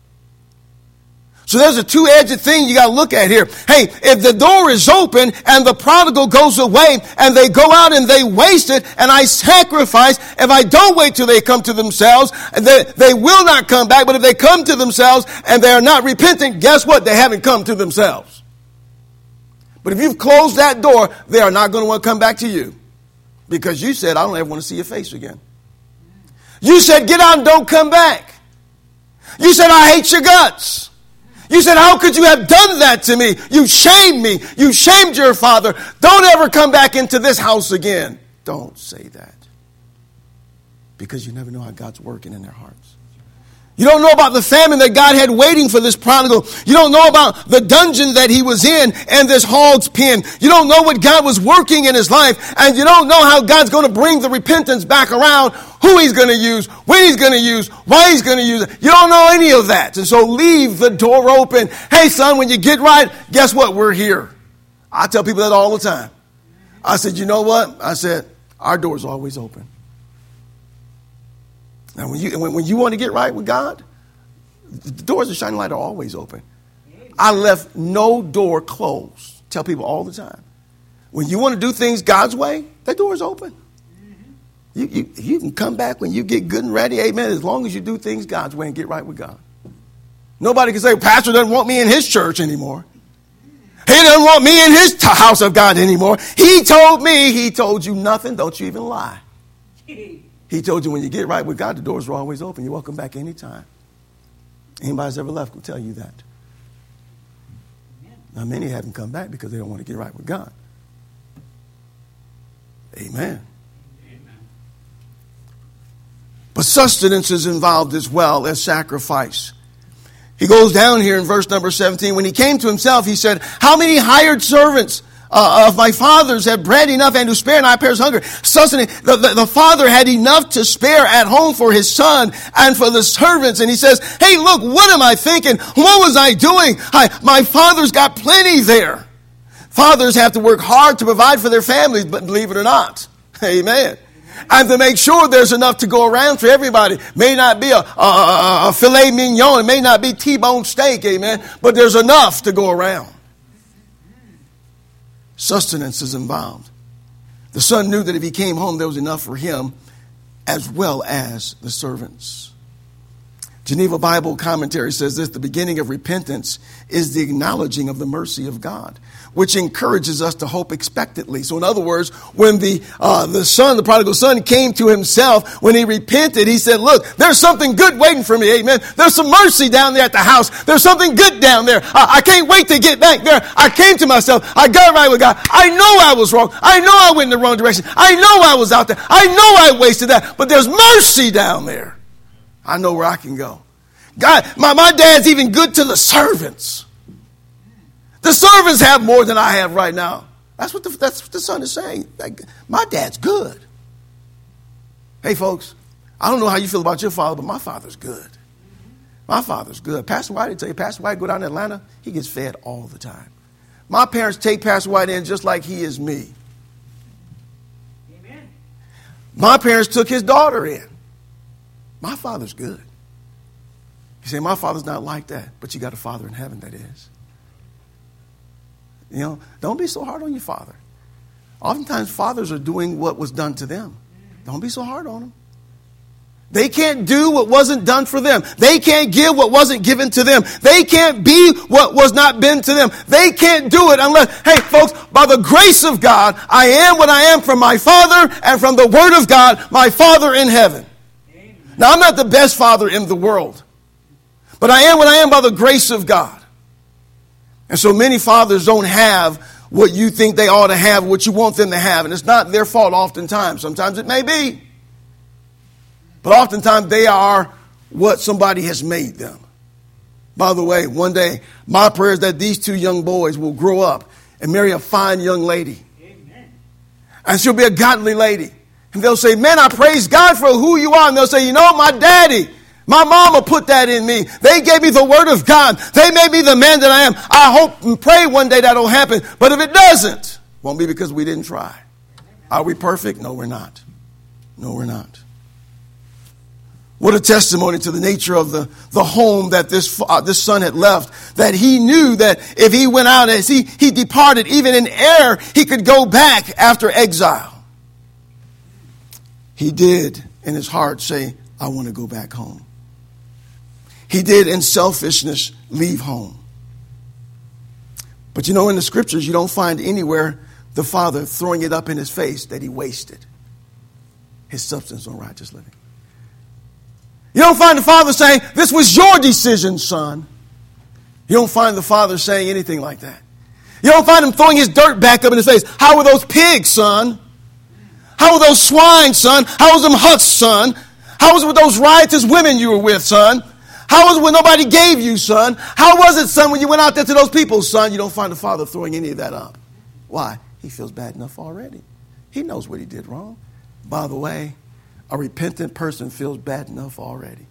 A: So there's a two-edged thing you got to look at here. Hey, if the door is open and the prodigal goes away and they go out and they waste it and I sacrifice, if I don't wait till they come to themselves, they, they will not come back. But if they come to themselves and they are not repentant, guess what? They haven't come to themselves. But if you've closed that door, they are not going to want to come back to you because you said, I don't ever want to see your face again. You said, get out and don't come back. You said, I hate your guts. You said, how could you have done that to me? You shamed me. You shamed your father. Don't ever come back into this house again. Don't say that. Because you never know how God's working in their hearts. You don't know about the famine that God had waiting for this prodigal. You don't know about the dungeon that he was in and this hog's pen. You don't know what God was working in his life. And you don't know how God's going to bring the repentance back around, who he's going to use, when he's going to use, why he's going to use it. You don't know any of that. And so leave the door open. Hey, son, when you get right, guess what? We're here. I tell people that all the time. I said, you know what? I said, our door's always open. Now, when you when, when you want to get right with God, the doors of shining light are always open. I left no door closed. Tell people all the time. When you want to do things God's way, that door is open. You, you, you can come back when you get good and ready, amen, as long as you do things God's way and get right with God. Nobody can say, Pastor doesn't want me in his church anymore. He doesn't want me in his t- house of God anymore. He told me, he told you nothing. Don't you even lie. He told you when you get right with God, the doors are always open. You're welcome back anytime. Anybody's ever left will tell you that. Now, many haven't come back because they don't want to get right with God. Amen. Amen. But sustenance is involved as well as sacrifice. He goes down here in verse number seventeen. When he came to himself, he said, how many hired servants Uh, of my fathers have bread enough and to spare, and I perish hunger. Sustenance. The, the, the father had enough to spare at home for his son and for the servants. And he says, hey, look, what am I thinking? What was I doing? I, my father's got plenty there. Fathers have to work hard to provide for their families, but believe it or not. Amen. And to make sure there's enough to go around for everybody. May not be a, a, a filet mignon. It may not be T-bone steak. Amen. But there's enough to go around. Sustenance is involved. The son knew that if he came home, there was enough for him as well as the servants. Geneva Bible Commentary says this: the beginning of repentance is the acknowledging of the mercy of God, which encourages us to hope expectantly. So in other words, when the uh, the son, the prodigal son, came to himself, when he repented, he said, look, there's something good waiting for me, amen. There's some mercy down there at the house. There's something good down there. I, I can't wait to get back there. I came to myself. I got right with God. I know I was wrong. I know I went in the wrong direction. I know I was out there. I know I wasted that. But there's mercy down there. I know where I can go. God, my, my dad's even good to the servants. The servants have more than I have right now. That's what the, that's what the son is saying. Like, my dad's good. Hey, folks, I don't know how you feel about your father, but my father's good. My father's good. Pastor White, I tell you, Pastor White go down to Atlanta, he gets fed all the time. My parents take Pastor White in just like he is me. Amen. My parents took his daughter in. My father's good. You say, my father's not like that, but you got a father in heaven that is. You know, don't be so hard on your father. Oftentimes, fathers are doing what was done to them. Don't be so hard on them. They can't do what wasn't done for them. They can't give what wasn't given to them. They can't be what was not been to them. They can't do it unless, hey, folks, by the grace of God, I am what I am from my Father and from the Word of God, my Father in heaven. Amen. Now, I'm not the best father in the world, but I am what I am by the grace of God. And so many fathers don't have what you think they ought to have, what you want them to have. And it's not their fault oftentimes. Sometimes it may be. But oftentimes they are what somebody has made them. By the way, one day, my prayer is that these two young boys will grow up and marry a fine young lady. Amen. And she'll be a godly lady. And they'll say, man, I praise God for who you are. And they'll say, you know, my daddy, my mama put that in me. They gave me the word of God. They made me the man that I am. I hope and pray one day that'll happen. But if it doesn't, it won't be because we didn't try. Are we perfect? No, we're not. No, we're not. What a testimony to the nature of the, the home that this uh, this son had left. That he knew that if he went out as he, he departed, even in error, he could go back after exile. He did in his heart say, I want to go back home. He did in selfishness leave home. But you know, in the scriptures, you don't find anywhere the father throwing it up in his face that he wasted his substance on righteous living. You don't find the father saying, this was your decision, son. You don't find the father saying anything like that. You don't find him throwing his dirt back up in his face. How were those pigs, son? How were those swine, son? How was them huts, son? How was it with those riotous women you were with, son? How was it when nobody gave you, son? How was it, son, when you went out there to those people, son? You don't find the father throwing any of that up. Why? He feels bad enough already. He knows what he did wrong. By the way, a repentant person feels bad enough already.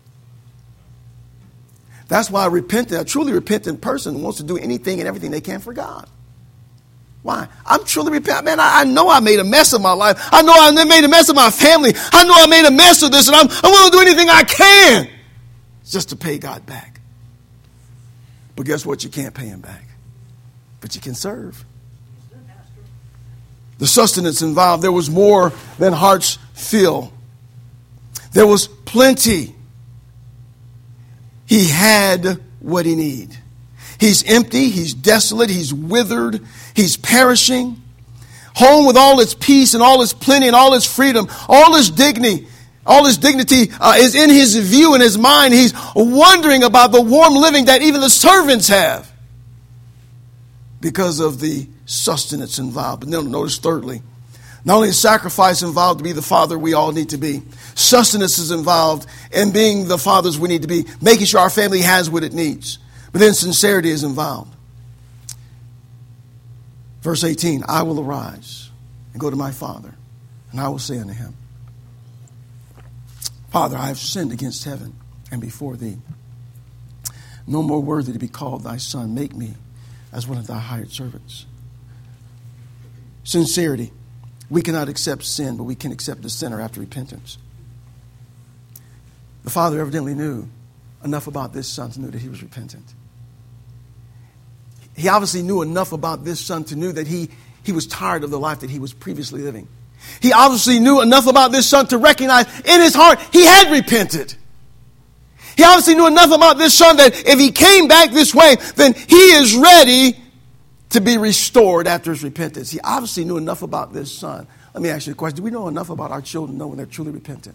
A: That's why a repentant, a truly repentant person wants to do anything and everything they can for God. Why? I'm truly repentant. Man, I, I know I made a mess of my life. I know I made a mess of my family. I know I made a mess of this, and I'm, I'm willing to do anything I can just to pay God back. But guess what? You can't pay him back. But you can serve. The sustenance involved, there was more than hearts fill. There was plenty. He had what he needed. He's empty. He's desolate. He's withered. He's perishing. Home with all its peace and all its plenty and all its freedom, all its dignity, all his dignity uh, is in his view, in his mind. He's wondering about the warm living that even the servants have because of the sustenance involved. But notice thirdly, not only is sacrifice involved to be the father we all need to be, sustenance is involved in being the fathers we need to be, making sure our family has what it needs. But then sincerity is involved. Verse eighteen, I will arise and go to my father, and I will say unto him, Father, I have sinned against heaven and before thee. No more worthy to be called thy son. Make me as one of thy hired servants. Sincerity. We cannot accept sin, but we can accept the sinner after repentance. The father evidently knew enough about this son to know that he was repentant. He obviously knew enough about this son to know that he, he was tired of the life that he was previously living. He obviously knew enough about this son to recognize in his heart he had repented. He obviously knew enough about this son that if he came back this way, then he is ready to be restored after his repentance. He obviously knew enough about this son. Let me ask you a question. Do we know enough about our children to know when they're truly repentant?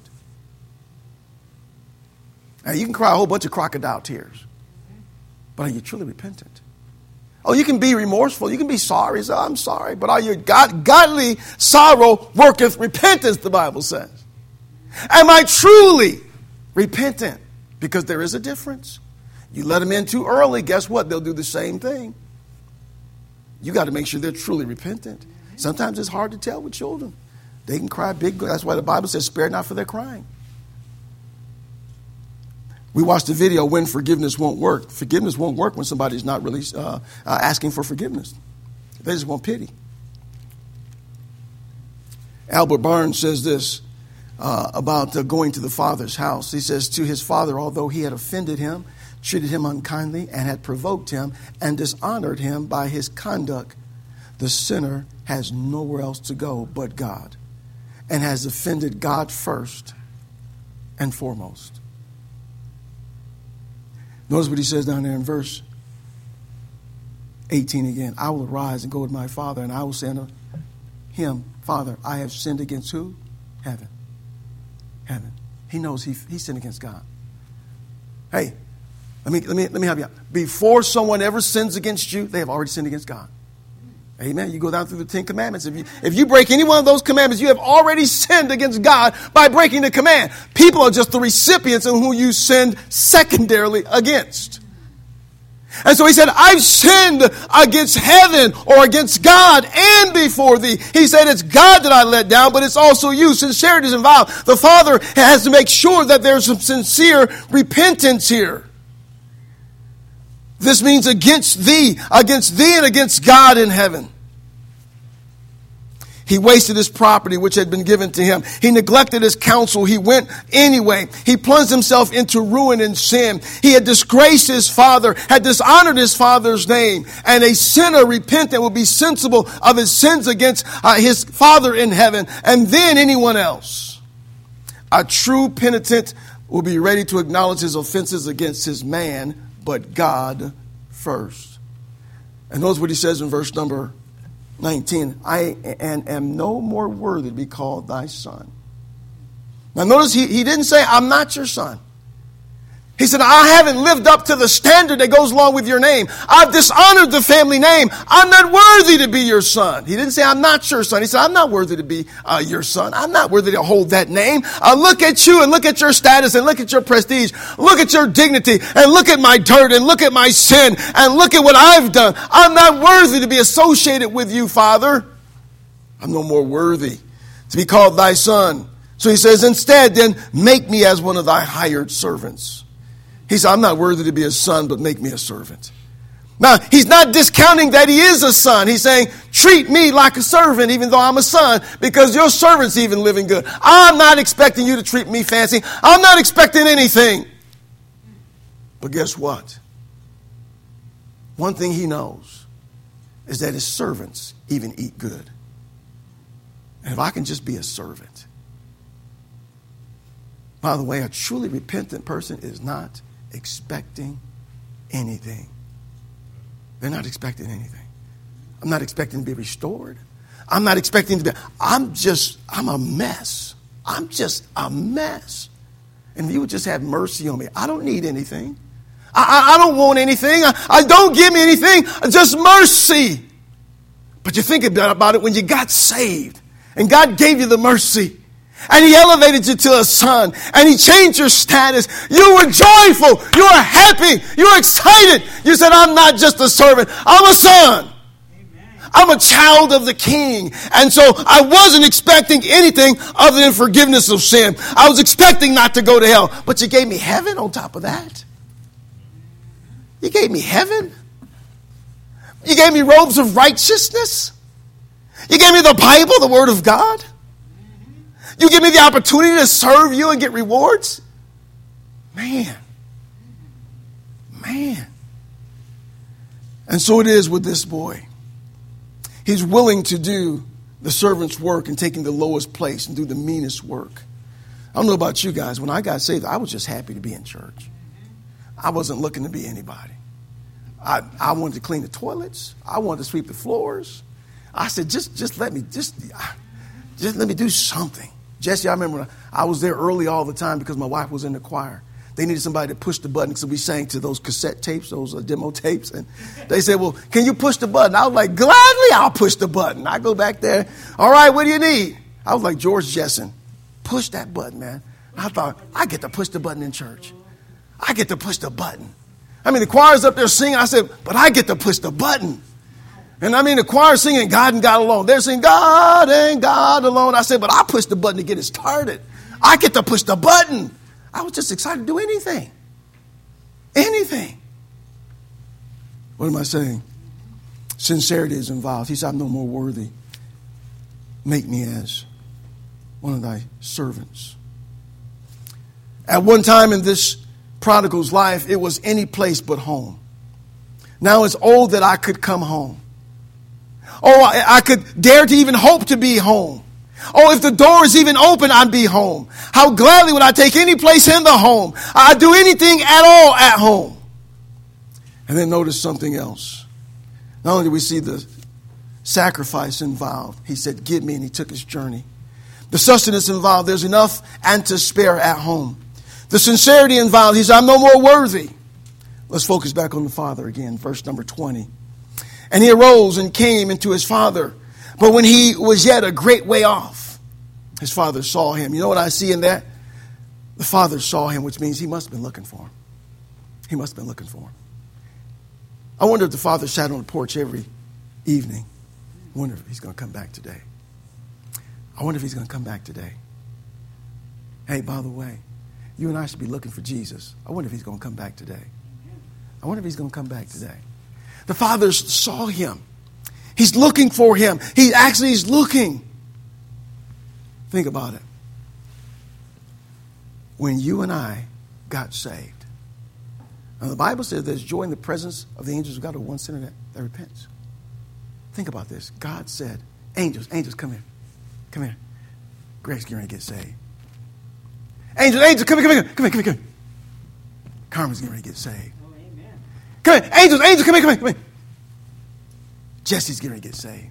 A: Now, you can cry a whole bunch of crocodile tears, but are you truly repentant? Oh, you can be remorseful. You can be sorry. So I'm sorry. But are you God, godly sorrow worketh repentance, the Bible says. Am I truly repentant? Because there is a difference. You let them in too early, guess what? They'll do the same thing. You got to make sure they're truly repentant. Sometimes it's hard to tell with children. They can cry big. That's why the Bible says, spare not for their crying. We watched the video, When Forgiveness Won't Work. Forgiveness won't work when somebody's not really uh, uh, asking for forgiveness. They just want pity. Albert Barnes says this uh, about uh, going to the father's house. He says, to his father, although he had offended him, treated him unkindly, and had provoked him and dishonored him by his conduct, the sinner has nowhere else to go but God, and has offended God first and foremost. Notice what he says down there in verse eighteen again. I will arise and go to my father, and I will say unto him, Father, I have sinned against who? Heaven. Heaven. He knows he, he sinned against God. Hey, let me, let me, let me help you out. Before someone ever sins against you, they have already sinned against God. Amen. You go down through the Ten Commandments. If you, if you break any one of those commandments, you have already sinned against God by breaking the command. People are just the recipients of who you sinned secondarily against. And so he said, I've sinned against heaven or against God and before thee. He said, it's God that I let down, but it's also you. Sincerity is involved. The Father has to make sure that there's some sincere repentance here. This means against thee, against thee and against God in heaven. He wasted his property which had been given to him. He neglected his counsel. He went anyway. He plunged himself into ruin and sin. He had disgraced his father, had dishonored his father's name. And a sinner repentant will be sensible of his sins against uh, his Father in heaven and then anyone else. A true penitent will be ready to acknowledge his offenses against his man, but God first. And notice what he says in verse number nineteen. I and am no more worthy to be called thy son. Now notice he, he didn't say, I'm not your son. He said, I haven't lived up to the standard that goes along with your name. I've dishonored the family name. I'm not worthy to be your son. He didn't say, I'm not your son. He said, I'm not worthy to be uh, your son. I'm not worthy to hold that name. Uh, look at you and look at your status and look at your prestige. Look at your dignity and look at my dirt and look at my sin and look at what I've done. I'm not worthy to be associated with you, Father. I'm no more worthy to be called thy son. So he says, instead, then make me as one of thy hired servants. He said, I'm not worthy to be a son, but make me a servant. Now, he's not discounting that he is a son. He's saying, treat me like a servant, even though I'm a son, because your servant's even living good. I'm not expecting you to treat me fancy. I'm not expecting anything. But guess what? One thing he knows is that his servants even eat good. And if I can just be a servant. By the way, a truly repentant person is not expecting anything. They're not expecting anything. I'm not expecting to be restored. I'm not expecting to be, I'm just, I'm a mess. I'm just a mess. And you would just have mercy on me. I don't need anything. I, I, I don't want anything. I, I don't give me anything. Just mercy. But you think about it when you got saved and God gave you the mercy. And he elevated you to a son. And he changed your status. You were joyful. You were happy. You were excited. You said, I'm not just a servant. I'm a son. Amen. I'm a child of the king. And so I wasn't expecting anything other than forgiveness of sin. I was expecting not to go to hell. But you gave me heaven on top of that. You gave me heaven. You gave me robes of righteousness. You gave me the Bible, the Word of God. You give me the opportunity to serve you and get rewards? Man. Man. And so it is with this boy. He's willing to do the servant's work and taking the lowest place and do the meanest work. I don't know about you guys. When I got saved, I was just happy to be in church. I wasn't looking to be anybody. I, I wanted to clean the toilets. I wanted to sweep the floors. I said, just, just let me, just, just let me do something. Jesse, I remember I was there early all the time because my wife was in the choir. They needed somebody to push the button, so we sang to those cassette tapes, those uh, demo tapes. And they said, well, can you push the button? I was like, gladly, I'll push the button. I go back there. All right, what do you need? I was like, George Jessen, push that button, man. I thought, I get to push the button in church. I get to push the button. I mean, the choir's up there singing. I said, but I get to push the button. And I mean, the choir singing God and God alone. They're singing God and God alone. I said, but I push the button to get it started. I get to push the button. I was just excited to do anything. Anything. What am I saying? Sincerity is involved. He said, I'm no more worthy. Make me as one of thy servants. At one time in this prodigal's life, it was any place but home. Now it's old that I could come home. Oh, I, I could dare to even hope to be home. Oh, if the door is even open, I'd be home. How gladly would I take any place in the home. I'd do anything at all at home. And then notice something else. Not only do we see the sacrifice involved, he said, give me, and he took his journey. The sustenance involved, there's enough and to spare at home. The sincerity involved, he said, I'm no more worthy. Let's focus back on the Father again, verse number twenty. And he arose and came into his father. But when he was yet a great way off, his father saw him. You know what I see in that? The father saw him, which means he must have been looking for him. He must have been looking for him. I wonder if the father sat on the porch every evening. I wonder if he's going to come back today. I wonder if he's going to come back today. Hey, by the way, you and I should be looking for Jesus. I wonder if he's going to come back today. I wonder if he's going to come back today. The father saw him. He's looking for him. He actually is looking. Think about it. When you and I got saved, now the Bible says there's joy in the presence of the angels of God of one sinner that, that repents. Think about this. God said, angels, angels, come here. Come here. Greg's getting ready to get saved. Angels, angels, come here, come here, come here, come here, come here. Carmen's getting ready to get saved. Oh, amen. Come here, angels, angels, come here, come here, come here. Jesse's getting ready to get saved.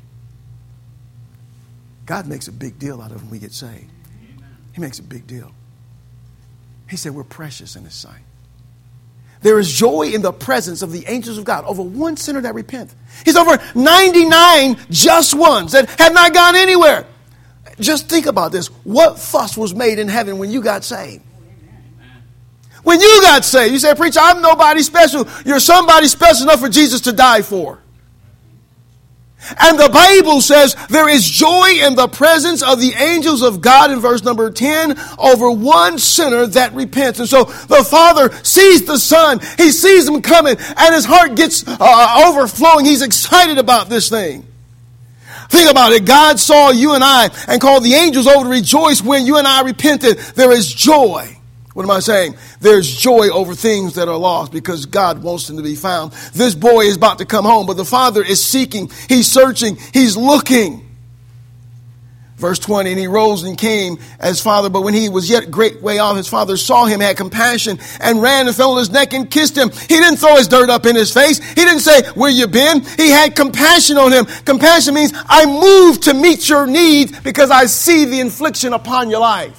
A: God makes a big deal out of when we get saved. Amen. He makes a big deal. He said we're precious in his sight. There is joy in the presence of the angels of God over one sinner that repents. He's over ninety-nine just ones that have not gone anywhere. Just think about this. What fuss was made in heaven when you got saved? When you got saved, you say, preacher, I'm nobody special. You're somebody special enough for Jesus to die for. And the Bible says there is joy in the presence of the angels of God in verse number ten over one sinner that repents. And so the Father sees the Son. He sees him coming and his heart gets uh, overflowing. He's excited about this thing. Think about it. God saw you and I and called the angels over to rejoice when you and I repented. There is joy. What am I saying? There's joy over things that are lost because God wants them to be found. This boy is about to come home, but the father is seeking. He's searching. He's looking. Verse twenty, and he rose and came as father, but when he was yet a great way off, his father saw him, had compassion, and ran and fell on his neck and kissed him. He didn't throw his dirt up in his face. He didn't say, where you been? He had compassion on him. Compassion means I move to meet your needs because I see the infliction upon your life.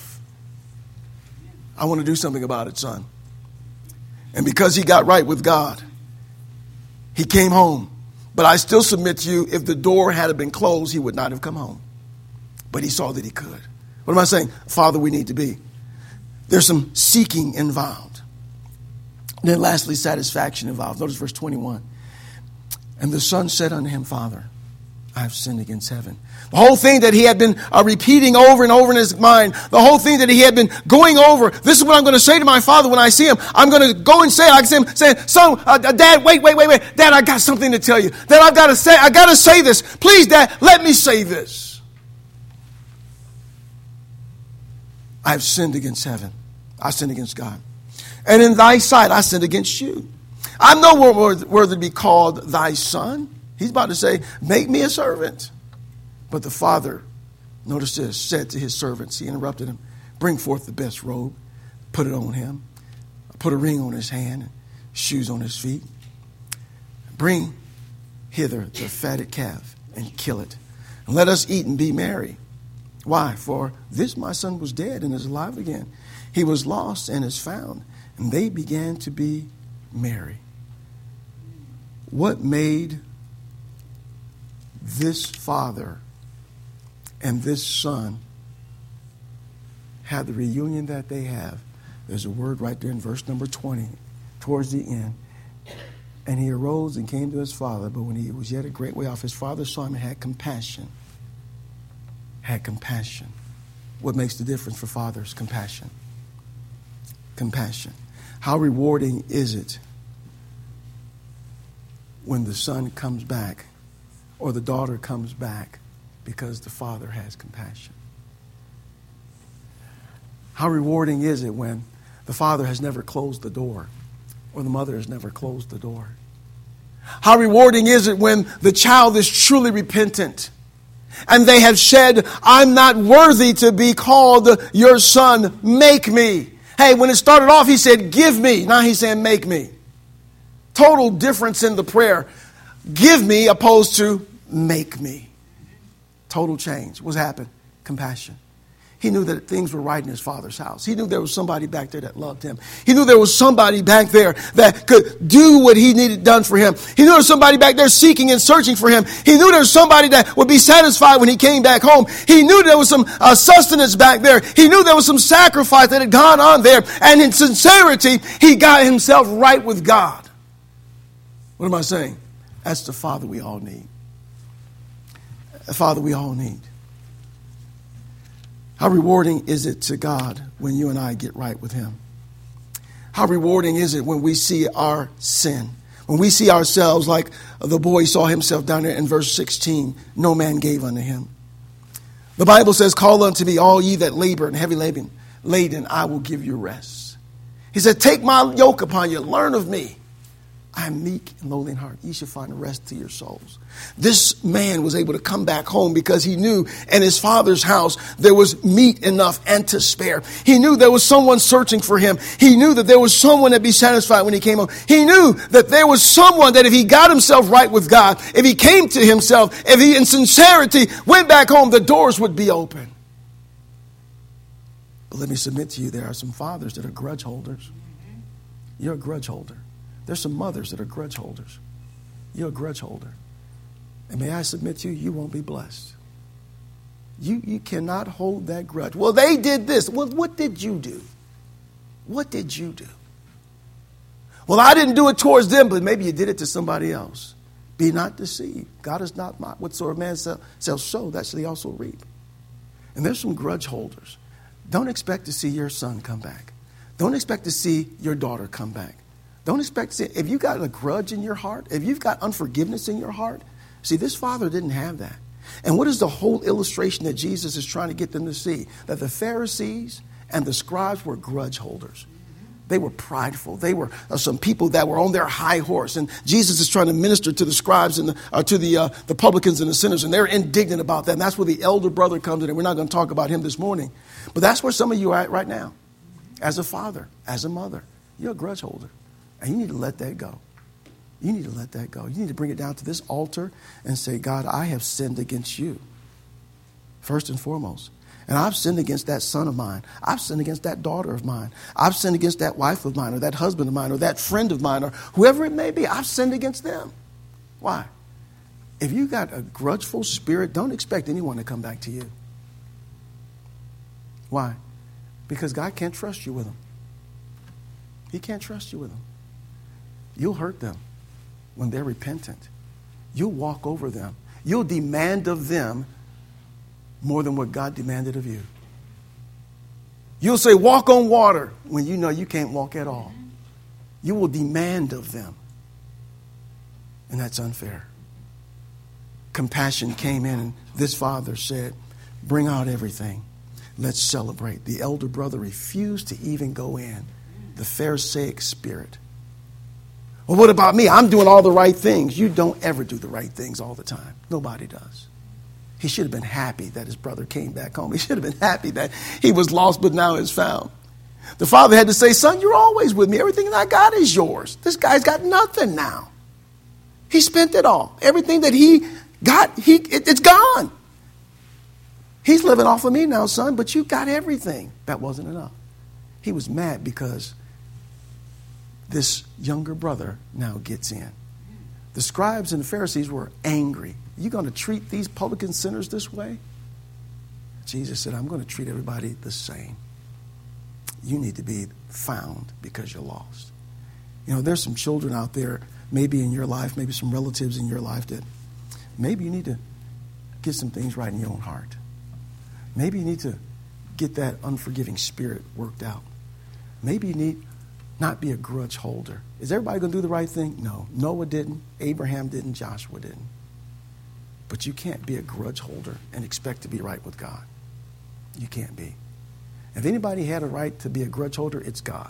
A: I want to do something about it, son. And because he got right with God, he came home. But I still submit to you, if the door had been closed, he would not have come home. But he saw that he could. What am I saying? Father, we need to be. There's some seeking involved. And then lastly, satisfaction involved. Notice verse twenty-one. And the son said unto him, Father, I have sinned against heaven. The whole thing that he had been uh, repeating over and over in his mind, the whole thing that he had been going over, this is what I'm going to say to my father when I see him. I'm going to go and say it. I can say, him, say son, uh, Dad, wait, wait, wait, wait. Dad, I got something to tell you. Dad, I've got to say, I got to say this. Please, Dad, let me say this. I have sinned against heaven. I sinned against God. And in thy sight, I sinned against you. I'm no worthy, worthy to be called thy son. He's about to say, make me a servant. But the father, notice this, said to his servants, he interrupted him, bring forth the best robe, put it on him, put a ring on his hand, and shoes on his feet. Bring hither the fatted calf and kill it. And let us eat and be merry. Why? For this my son was dead and is alive again. He was lost and is found. And they began to be merry. What made this father and this son have the reunion that they have? There's a word right there in verse number twenty, towards the end. And he arose and came to his father, but when he was yet a great way off, his father saw him and had compassion. Had compassion. What makes the difference for fathers? Compassion. Compassion. How rewarding is it when the son comes back or the daughter comes back because the father has compassion? How rewarding is it when the father has never closed the door or the mother has never closed the door? How rewarding is it when the child is truly repentant and they have said, I'm not worthy to be called your son, make me. Hey, when it started off, he said, give me. Now he's saying, make me. Total difference in the prayer. Give me opposed to make me. Total change. What's happened? Compassion. He knew that things were right in his father's house. He knew there was somebody back there that loved him. He knew there was somebody back there that could do what he needed done for him. He knew there was somebody back there seeking and searching for him. He knew there was somebody that would be satisfied when he came back home. He knew there was some uh, sustenance back there. He knew there was some sacrifice that had gone on there. And in sincerity, he got himself right with God. What am I saying? That's the Father we all need. The Father we all need. How rewarding is it to God when you and I get right with him? How rewarding is it when we see our sin? When we see ourselves like the boy saw himself down there in verse sixteen, no man gave unto him. The Bible says, call unto me all ye that labor and heavy laden, laden, I will give you rest. He said, take my yoke upon you, learn of me. I am meek and lowly in heart. Ye shall find rest to your souls. This man was able to come back home because he knew in his father's house there was meat enough and to spare. He knew there was someone searching for him. He knew that there was someone that'd be satisfied when he came home. He knew that there was someone that if he got himself right with God, if he came to himself, if he in sincerity went back home, the doors would be open. But let me submit to you, there are some fathers that are grudge holders. You're a grudge holder. There's some mothers that are grudge holders. You're a grudge holder. And may I submit to you, you won't be blessed. You, you cannot hold that grudge. Well, they did this. Well, what did you do? What did you do? Well, I didn't do it towards them, but maybe you did it to somebody else. Be not deceived. God is not mocked. Whatsoever man shall sow, that shall he also reap. And there's some grudge holders. Don't expect to see your son come back. Don't expect to see your daughter come back. Don't expect to see, if you've got a grudge in your heart, if you've got unforgiveness in your heart, see, this father didn't have that. And what is the whole illustration that Jesus is trying to get them to see? That the Pharisees and the scribes were grudge holders. They were prideful. They were uh, some people that were on their high horse. And Jesus is trying to minister to the scribes and the, uh, to the, uh, the publicans and the sinners. And they're indignant about that. And that's where the elder brother comes in. And we're not going to talk about him this morning. But that's where some of you are at right now. As a father, as a mother, you're a grudge holder. And you need to let that go. You need to let that go. You need to bring it down to this altar and say, God, I have sinned against you. First and foremost. And I've sinned against that son of mine. I've sinned against that daughter of mine. I've sinned against that wife of mine or that husband of mine or that friend of mine or whoever it may be. I've sinned against them. Why? If you got a grudgeful spirit, don't expect anyone to come back to you. Why? Because God can't trust you with them. He can't trust you with them. You'll hurt them when they're repentant. You'll walk over them. You'll demand of them more than what God demanded of you. You'll say, walk on water, when you know you can't walk at all. You will demand of them. And that's unfair. Compassion came in, and this father said, bring out everything. Let's celebrate. The elder brother refused to even go in. The Pharisaic spirit. Well, what about me? I'm doing all the right things. You don't ever do the right things all the time. Nobody does. He should have been happy that his brother came back home. He should have been happy that he was lost but now is found. The father had to say, son, you're always with me. Everything that I got is yours. This guy's got nothing now. He spent it all. Everything that he got, he it, it's gone. He's living off of me now, son, but you got everything. That wasn't enough. He was mad because this younger brother now gets in. The scribes and the Pharisees were angry. You going to treat these publican sinners this way? Jesus said, I'm going to treat everybody the same. You need to be found because you're lost. You know, there's some children out there, maybe in your life, maybe some relatives in your life that maybe you need to get some things right in your own heart. Maybe you need to get that unforgiving spirit worked out. Maybe you need not be a grudge holder. Is everybody going to do the right thing? No. Noah didn't. Abraham didn't. Joshua didn't. But you can't be a grudge holder and expect to be right with God. You can't be. If anybody had a right to be a grudge holder, it's God.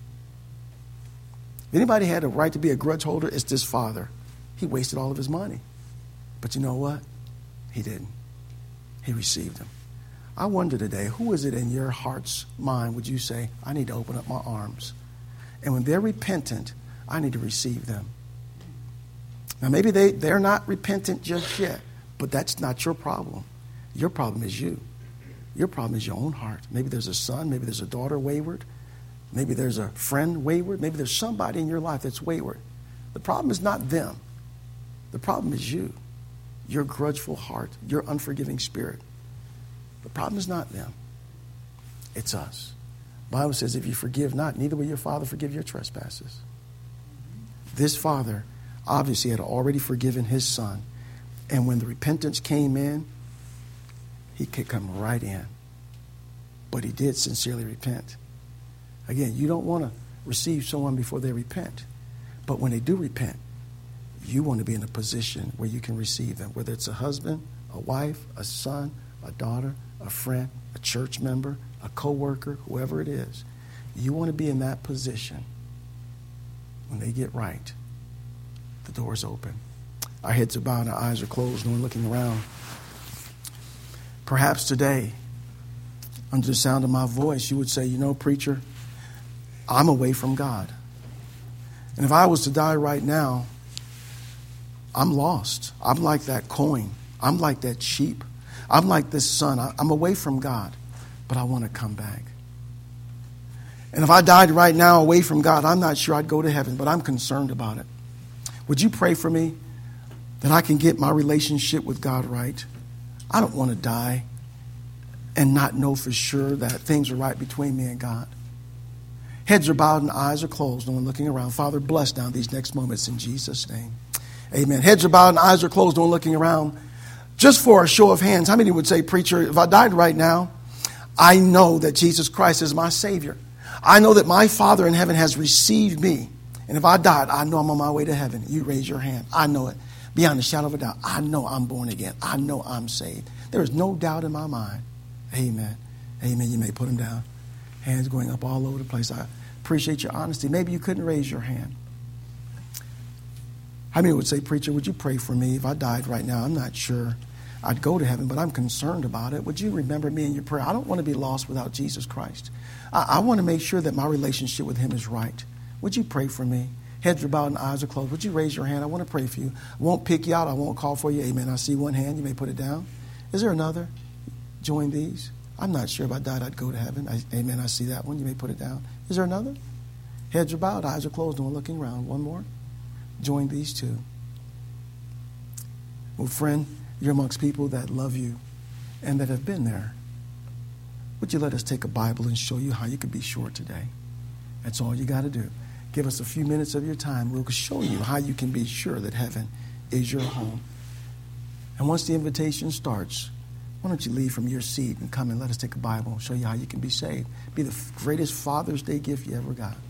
A: If anybody had a right to be a grudge holder, it's this father. He wasted all of his money. But you know what? He didn't. He received him. I wonder today, who is it in your heart's mind would you say, I need to open up my arms? And when they're repentant, I need to receive them. Now, maybe they, they're not repentant just yet, but that's not your problem. Your problem is you. Your problem is your own heart. Maybe there's a son, maybe there's a daughter wayward. Maybe there's a friend wayward. Maybe there's somebody in your life that's wayward. The problem is not them. The problem is you. Your grudgeful heart, your unforgiving spirit. The problem is not them. It's us. The Bible says, if you forgive not, neither will your Father forgive your trespasses. This Father obviously had already forgiven his son. And when the repentance came in, he could come right in. But he did sincerely repent. Again, you don't want to receive someone before they repent. But when they do repent, you want to be in a position where you can receive them, whether it's a husband, a wife, a son, a daughter, a friend, a church member, a co-worker, whoever it is. You want to be in that position when they get right. The door's open. Our heads are bowed, our eyes are closed, no one looking around. Perhaps today, under the sound of my voice, you would say, you know, preacher, I'm away from God. And if I was to die right now, I'm lost. I'm like that coin. I'm like that sheep. I'm like this son. I'm away from God, but I want to come back. And if I died right now away from God, I'm not sure I'd go to heaven, but I'm concerned about it. Would you pray for me that I can get my relationship with God right? I don't want to die and not know for sure that things are right between me and God. Heads are bowed and eyes are closed. No one looking around. Father, bless down these next moments in Jesus' name. Amen. Heads are bowed and eyes are closed. No one looking around. Just for a show of hands, how many would say, preacher, if I died right now, I know that Jesus Christ is my Savior. I know that my Father in heaven has received me. And if I died, I know I'm on my way to heaven. You raise your hand. I know it. Beyond a shadow of a doubt. I know I'm born again. I know I'm saved. There is no doubt in my mind. Amen. Amen. You may put them down. Hands going up all over the place. I appreciate your honesty. Maybe you couldn't raise your hand. How many would say, preacher, would you pray for me? If I died right now, I'm not sure I'd go to heaven, but I'm concerned about it. Would you remember me in your prayer? I don't want to be lost without Jesus Christ. I, I want to make sure that my relationship with him is right. Would you pray for me? Heads are bowed and eyes are closed. Would you raise your hand? I want to pray for you. I won't pick you out. I won't call for you. Amen. I see one hand. You may put it down. Is there another? Join these. I'm not sure if I died, I'd go to heaven. I, amen. I see that one. You may put it down. Is there another? Heads are bowed. Eyes are closed. No one looking around. One more. Join these two. Well, friend, you're amongst people that love you and that have been there. Would you let us take a Bible and show you how you could be sure today? That's all you got to do. Give us a few minutes of your time. We'll show you how you can be sure that heaven is your home. And once the invitation starts, why don't you leave from your seat and come and let us take a Bible and show you how you can be saved. Be the greatest Father's Day gift you ever got.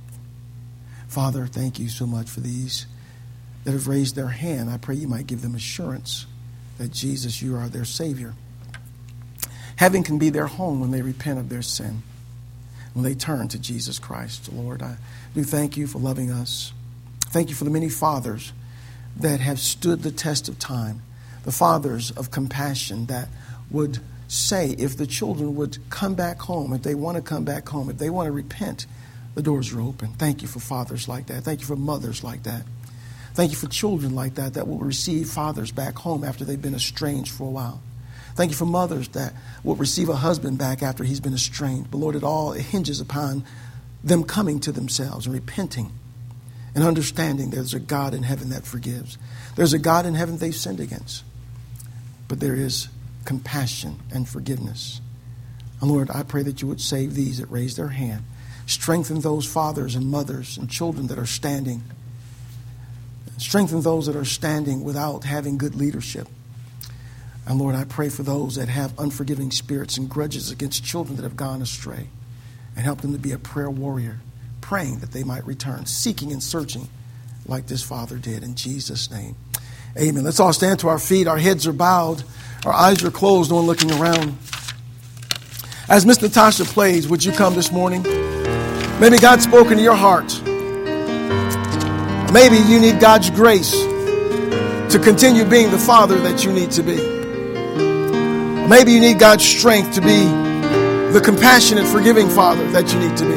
A: Father, thank you so much for these that have raised their hand. I pray you might give them assurance that Jesus, you are their Savior. Heaven can be their home when they repent of their sin, when they turn to Jesus Christ. Lord, I do thank you for loving us. Thank you for the many fathers that have stood the test of time, the fathers of compassion that would say if the children would come back home, if they want to come back home, if they want to repent, the doors are open. Thank you for fathers like that. Thank you for mothers like that. Thank you for children like that that will receive fathers back home after they've been estranged for a while. Thank you for mothers that will receive a husband back after he's been estranged. But Lord, it all it hinges upon them coming to themselves and repenting and understanding there's a God in heaven that forgives. There's a God in heaven they've sinned against. But there is compassion and forgiveness. And Lord, I pray that you would save these that raise their hand. Strengthen those fathers and mothers and children that are standing. Strengthen those that are standing without having good leadership. And Lord, I pray for those that have unforgiving spirits and grudges against children that have gone astray. And help them to be a prayer warrior, praying that they might return, seeking and searching like this father did. In Jesus' name, amen. Let's all stand to our feet. Our heads are bowed. Our eyes are closed. No one looking around. As Miss Natasha plays, would you come this morning? Maybe God's spoken to your heart. Maybe you need God's grace to continue being the father that you need to be. Maybe you need God's strength to be the compassionate, forgiving father that you need to be.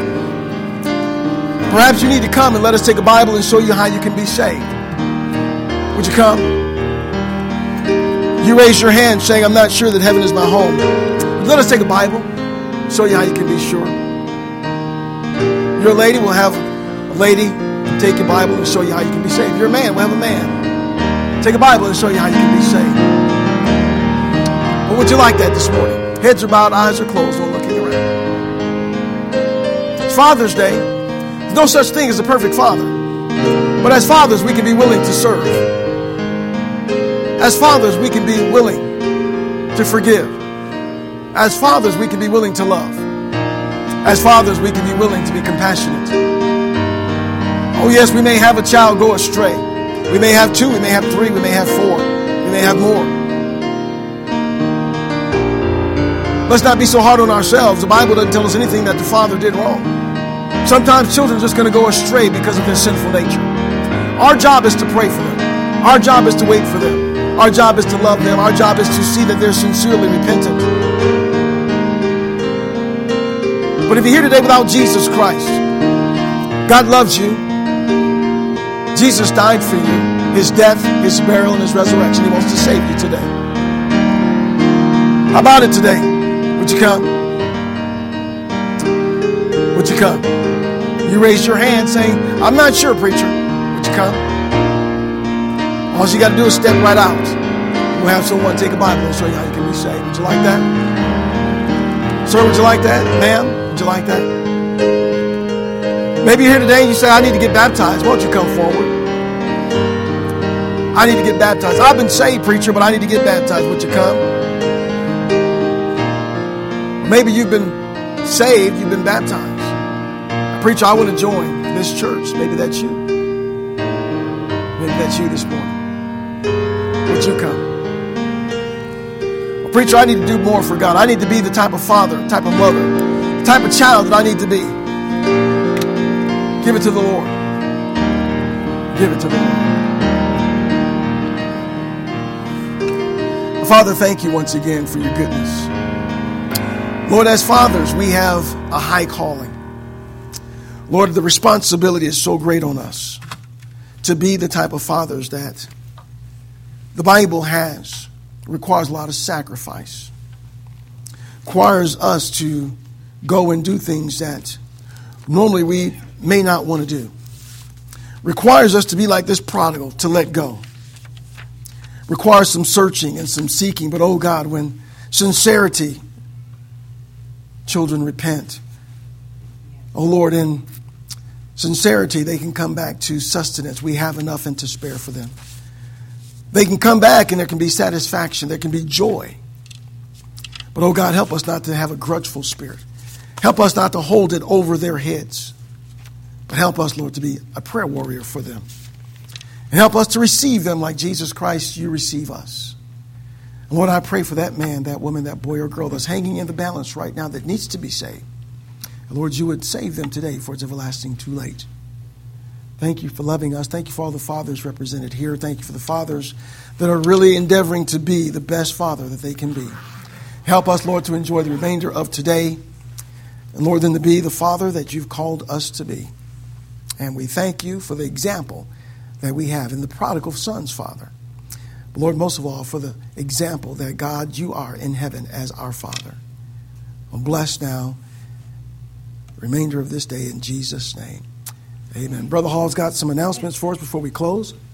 A: Perhaps you need to come and let us take a Bible and show you how you can be saved. Would you come? You raise your hand saying, I'm not sure that heaven is my home. Let us take a Bible, show you how you can be sure. You're a lady, we'll have a lady take your Bible and show you how you can be saved. You're a man, we'll have a man. Take a Bible and show you how you can be saved. But would you like that this morning? Heads are bowed, eyes are closed, no looking around. It's Father's Day. There's no such thing as a perfect father. But as fathers, we can be willing to serve. As fathers, we can be willing to forgive. As fathers, we can be willing to love. As fathers, we can be willing to be compassionate. Oh yes, we may have a child go astray. We may have two, we may have three, we may have four, we may have more. Let's not be so hard on ourselves. The Bible doesn't tell us anything that the father did wrong. Sometimes children are just going to go astray because of their sinful nature. Our job is to pray for them. Our job is to wait for them. Our job is to love them. Our job is to see that they're sincerely repentant. But if you're here today without Jesus Christ, God loves you. Jesus died for you. His death, His burial, and His resurrection. He wants to save you today. How about it today? Would you come? Would you come? You raise your hand saying, I'm not sure, preacher. Would you come? All you got to do is step right out. We'll have someone take a Bible and show you how you can be saved. Would you like that? Sir, would you like that? Ma'am, would you like that? Maybe you're here today and you say, I need to get baptized. Why don't you come forward? I need to get baptized. I've been saved, preacher, but I need to get baptized. Would you come? Maybe you've been saved, you've been baptized. Preacher, I want to join this church. Maybe that's you. Maybe that's you this morning. Would you come? Well, preacher, I need to do more for God. I need to be the type of father, type of mother, the type of child that I need to be. Give it to the Lord. Give it to the Lord. Father, thank you once again for your goodness. Lord, as fathers, we have a high calling. Lord, the responsibility is so great on us to be the type of fathers that the Bible has. It requires a lot of sacrifice. Requires us to go and do things that normally we may not want to do. Requires us to be like this prodigal, to let go. Requires some searching and some seeking. But oh God, when sincerity, children repent. Oh Lord, in sincerity, they can come back to sustenance. We have enough and to spare for them. They can come back and there can be satisfaction. There can be joy. But oh God, help us not to have a grudgeful spirit. Help us not to hold it over their heads. But help us, Lord, to be a prayer warrior for them. And help us to receive them like Jesus Christ, you receive us. And Lord, I pray for that man, that woman, that boy or girl that's hanging in the balance right now that needs to be saved. And Lord, you would save them today for it's everlasting too late. Thank you for loving us. Thank you for all the fathers represented here. Thank you for the fathers that are really endeavoring to be the best father that they can be. Help us, Lord, to enjoy the remainder of today. And Lord, then to be the father that you've called us to be. And we thank you for the example that we have in the prodigal son's father. But Lord, most of all, for the example that God, you are in heaven as our Father. Well, bless now the remainder of this day in Jesus' name. Amen. Brother Hall's got some announcements for us before we close.